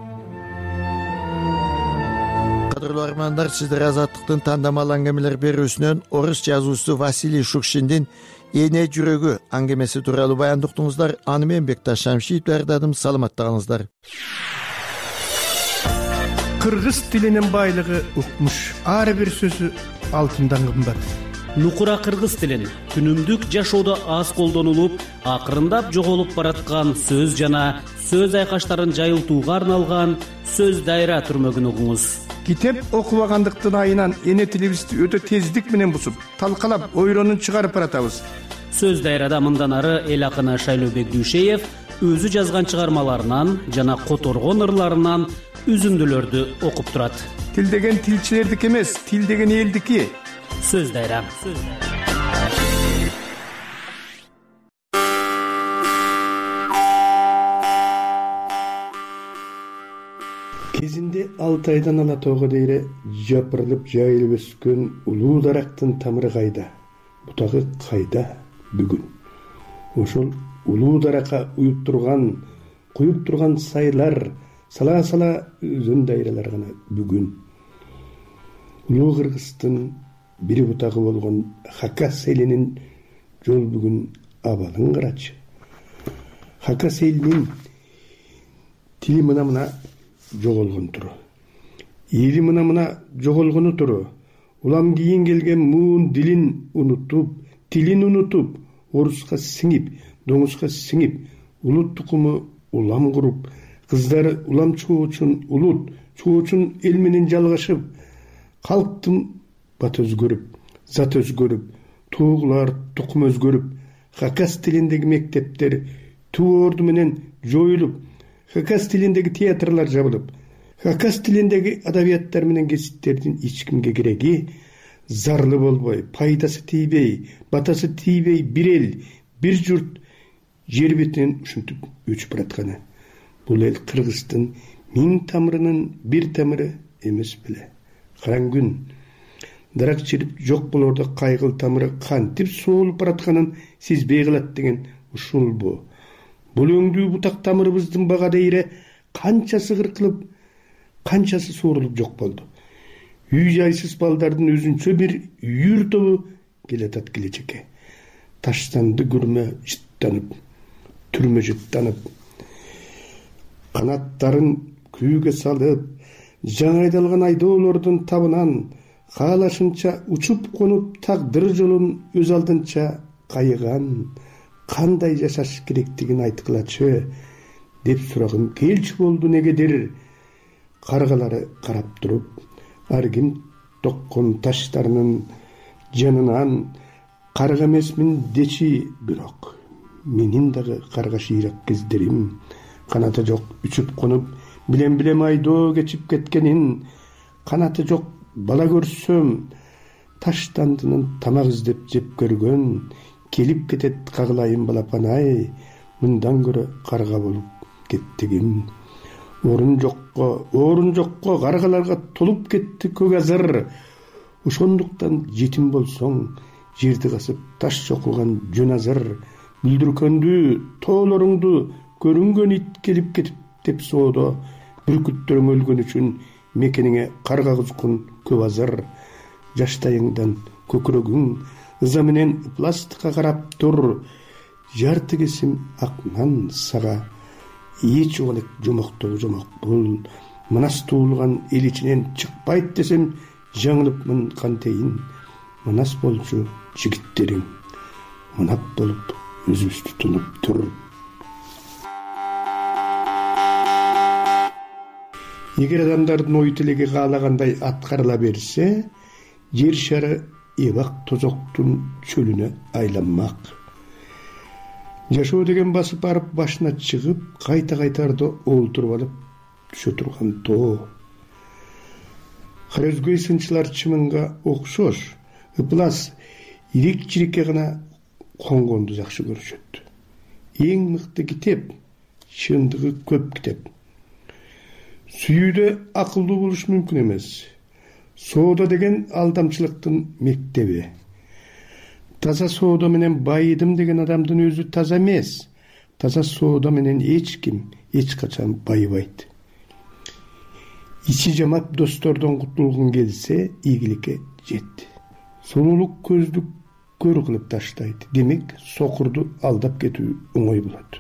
Кадырлуу армандар, сиздер Азаттыктын тандамал аңгемелер берүүсүнөн орус жазуучусу Василий Шукшиндин «Эне жүрөгү» аңгемеси тууралуу баяндоо уктуңуздар. Аны мен Бекташ Шамшиев даярдадым. Саламаттыгыңыздар. Кыргыз тилинин байлыгы укмуш. Ар бир сөзү алтындан кымбат. Нукура кыргыз тилин күнүмдүк жашоодо аз колдонулуп, акырындап жоголуп бараткан сөз жана сөз айкаштарын жайылтууга арналган сөз дайра түрмөгүн угуңуз. Китеп окубагандыктын айынан эне тилибизди өтө тездик менен бусуп, талкалап, ойронун чыгарып баратабыз. Сөз дайрада мындан ары эл акыны Шайлообек Дүйшеев өзү жазган чыгармаларынан жана которгон ырларынан үзүндүлөрдү окуп турат. Тил деген тилчилердики эмес, тил деген элдики. Сөз дайра. Кезинде алты айдан ала тоого дейре жапырылып жайылып өскөн улуу дарактын тамыры кайда, бутагы кайда бүгүн? Ошол улуу даракка уюп турган, куюп турган сайлар, сала-сала өзөн дайралар гана бүгүн. Улуу Кыргыздын бири бутагы болгон Хакас элинин жол бүгүн абалын карачы. Хакас элинин тили мына-мына жоголгон туру. Эли мына-мына жоголгону туру. Улам кийин келген муун дилин унутуп, тилин унутуп, оруска сиңип, доңузга сиңип, улут тукуму улам куруп, кыздары улам чыгуу үчүн улут, чыгуу үчүн эл менен жалгашып, Халктын бат өзгөрүп, зат өзгөрүп, туугулар тукум өзгөрүп, хакас тилиндеги мектептер туу орду менен жоюлуп, хакас тилиндеги театрлар жабылып, хакас тилиндеги адабияттар менен кесиптердин эч кимге кереги зарлы болбой, пайдасы тийбей, батасы тийбей бир эл, бир журт жер бетинен ушинтип өчүп баратканы. Бул эл Кыргыздын миң тамырынын бир тамыры эмес беле. Караң күн дарак чирип жок болордо кайгыл тамыры кантип соолуп баратканын сезбей калат деген ушулбу. Бул өңдүү бутак тамырыбыздын бага дейре канчасы кыркылып, канчасы суурулуп жок болду. Үй жайсыз балдардын өзүнчө бир үйүр тобу келатат келечекке. Таштанды күрмө жыттанып, түрмө жыттанып, канаттарын күүгө салып, жаңы айдалган айдоолордун табынан каалашынча учуп конуп тагдыр жолун өз алдынча кайыган, кандай жашаш керектигин айткылачы деп сурагым келчү болду негедир. Каргалары карап туруп, ар ким токкон таштарынын жанынан карга эмесмин дечи, бирок менин дагы карга шыйрак кездерим, канаты жок үчүп конуп, билем-билем айдоо кечип кеткенин, канаты жок бала көрсөм, таштандынын тамак издеп жеп көргөн, келип кетет кагылайын балапан-ай, мындан көрө карга болуп кеттигим. Орун жокко, орун жокко каргаларга толуп кетти көк азыр. Ошондуктан жетим болсоң, жерди касып таш чокулган жөн азыр. Бүлдүркөндү, тоолоруңду көрүнгөн ит келип кетип деп соодо. Бүркүттөрүң өлгөн үчүн мекениңе карга кузгун көп азыр. Жаштайыңдан көкүрөгүң ыза менен пластикка карап тур. Жарты кесим ак нан сага эч олек жомоктогу жомок бул. Мынас туулган эл ичинен чыкпайт десем жаңылыпмын кантейин. Мынас болчу жигиттериң, мынап болуп өзүбүздү тунуп тур. Эгер адамдардын ой тилеги каалагандай аткарыла берсе, жер шары эбак тозоктун чөлүнө айланмак. Жашоо деген басып барып башына чыгып, кайта-кайтарда олтуруп алып түшө турган тоо. Харөзгөй сынчылар чымынга окшош, ыплас ирик-чирикке гана конгонду жакшы көрүшөт. Эң мыкты китеп, чындыгы көп китеп. Сүйүүдө акылдуу болуш мүмкүн эмес. Соода деген алдамчылыктын мектеби. Таза соода менен байыдым деген адамдын өзү таза эмес. Таза соода менен эч ким эч качан байыбайт. Ичи жамап достордон кутулгун келсе, ийгиликке жет. Сулуулук көздү көр кылып таштайт. Демек, сокурду алдап кетүү оңой болот.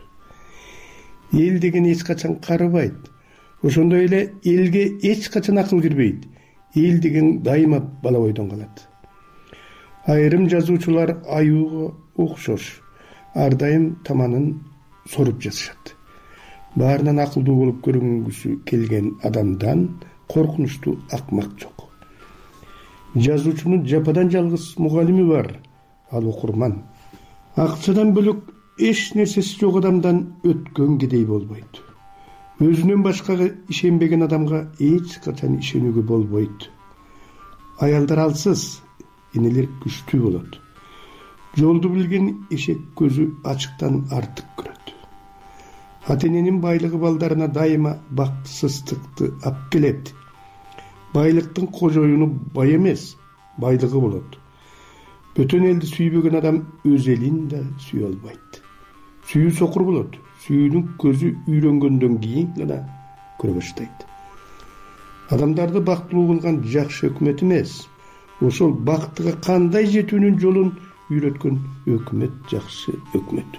Эл деген эч качан карыбайт. Ошондой эле элге эч качан акыл кирбейт. Эл деген дайыма бала бойдон калат. Айрым жазуучулар аюуга окшош, ар дайым таманын соруп жатышат. Баарынан акылдуу болуп көрүнгүсү келген адамдан коркунучтуу акмак жок. Жазуучунун жападан жалгыз мугалими бар, ал окурман. Акчадан бөлөк эч нерсеси жок адамдан өткөн кедей болбойт. Өзүнөн башкага ишенбеген адамга эч качан ишенүүгө болбойт. Аялдар алсыз, энелер күчтүү болот. Жолду билген эшек көзү ачыктан артык көрөт. Ата-эненин байлыгы балдарына дайыма бактысыздыкты алып келет. Байлыктын кожоюну бай эмес, байлыгы болот. Бөтөн элди сүйбөгөн адам өз элин да сүйө албайт. Сүйүү сокур болот. Сүйүүнүн көзү үйрөнгөндөн кийин гана көрө баштайт. Адамдарды бактылуу кылган жакшы өкмөт эмес, ошол бактыга кандай жетүүнүн жолун үйрөткөн өкмөт жакшы өкмөт.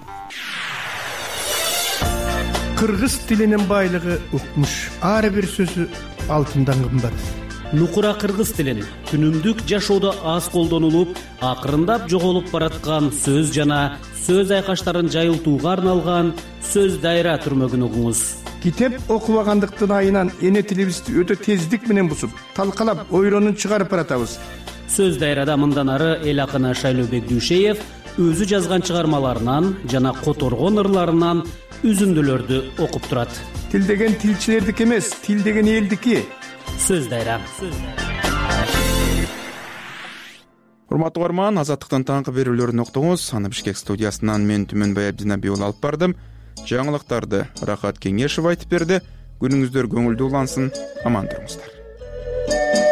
Кыргыз тилинин байлыгы укмуш. Ар бир сөзү алтындан кымбат. Нукура кыргыз тилин күнүмдүк жашоодо аз колдонулуп, акырындап жоголуп бараткан сөз жана сөз айкаштарын жайылтууга арналган сөз дайра түрмөгүн угуңуз. китеп окубагандыктын айынан эне тилибизди өтө тездик менен бузуп талкалап ойронун чыгарып баратабыз. Сөз дайрада мындан ары эл акыны Шайлообек Дүйшеев өзү жазган чыгармаларынан жана которгон ырларынан үзүндүлөрдү окуп турат. Тил деген тилчилердики эмес, тил деген элдики. Сөз дайра. Урматтуу угарман, Азаттыктын таңкы берүүлөрүн уктуңуз. Аны Бишкек студиясынан мен Түмөнбай Абдинабиев алып бардым. Жаңылыктарды Рахат Кеңешев айтып берди. Күнүңүздөр көңүлдүү улансын, аман туруңуздар.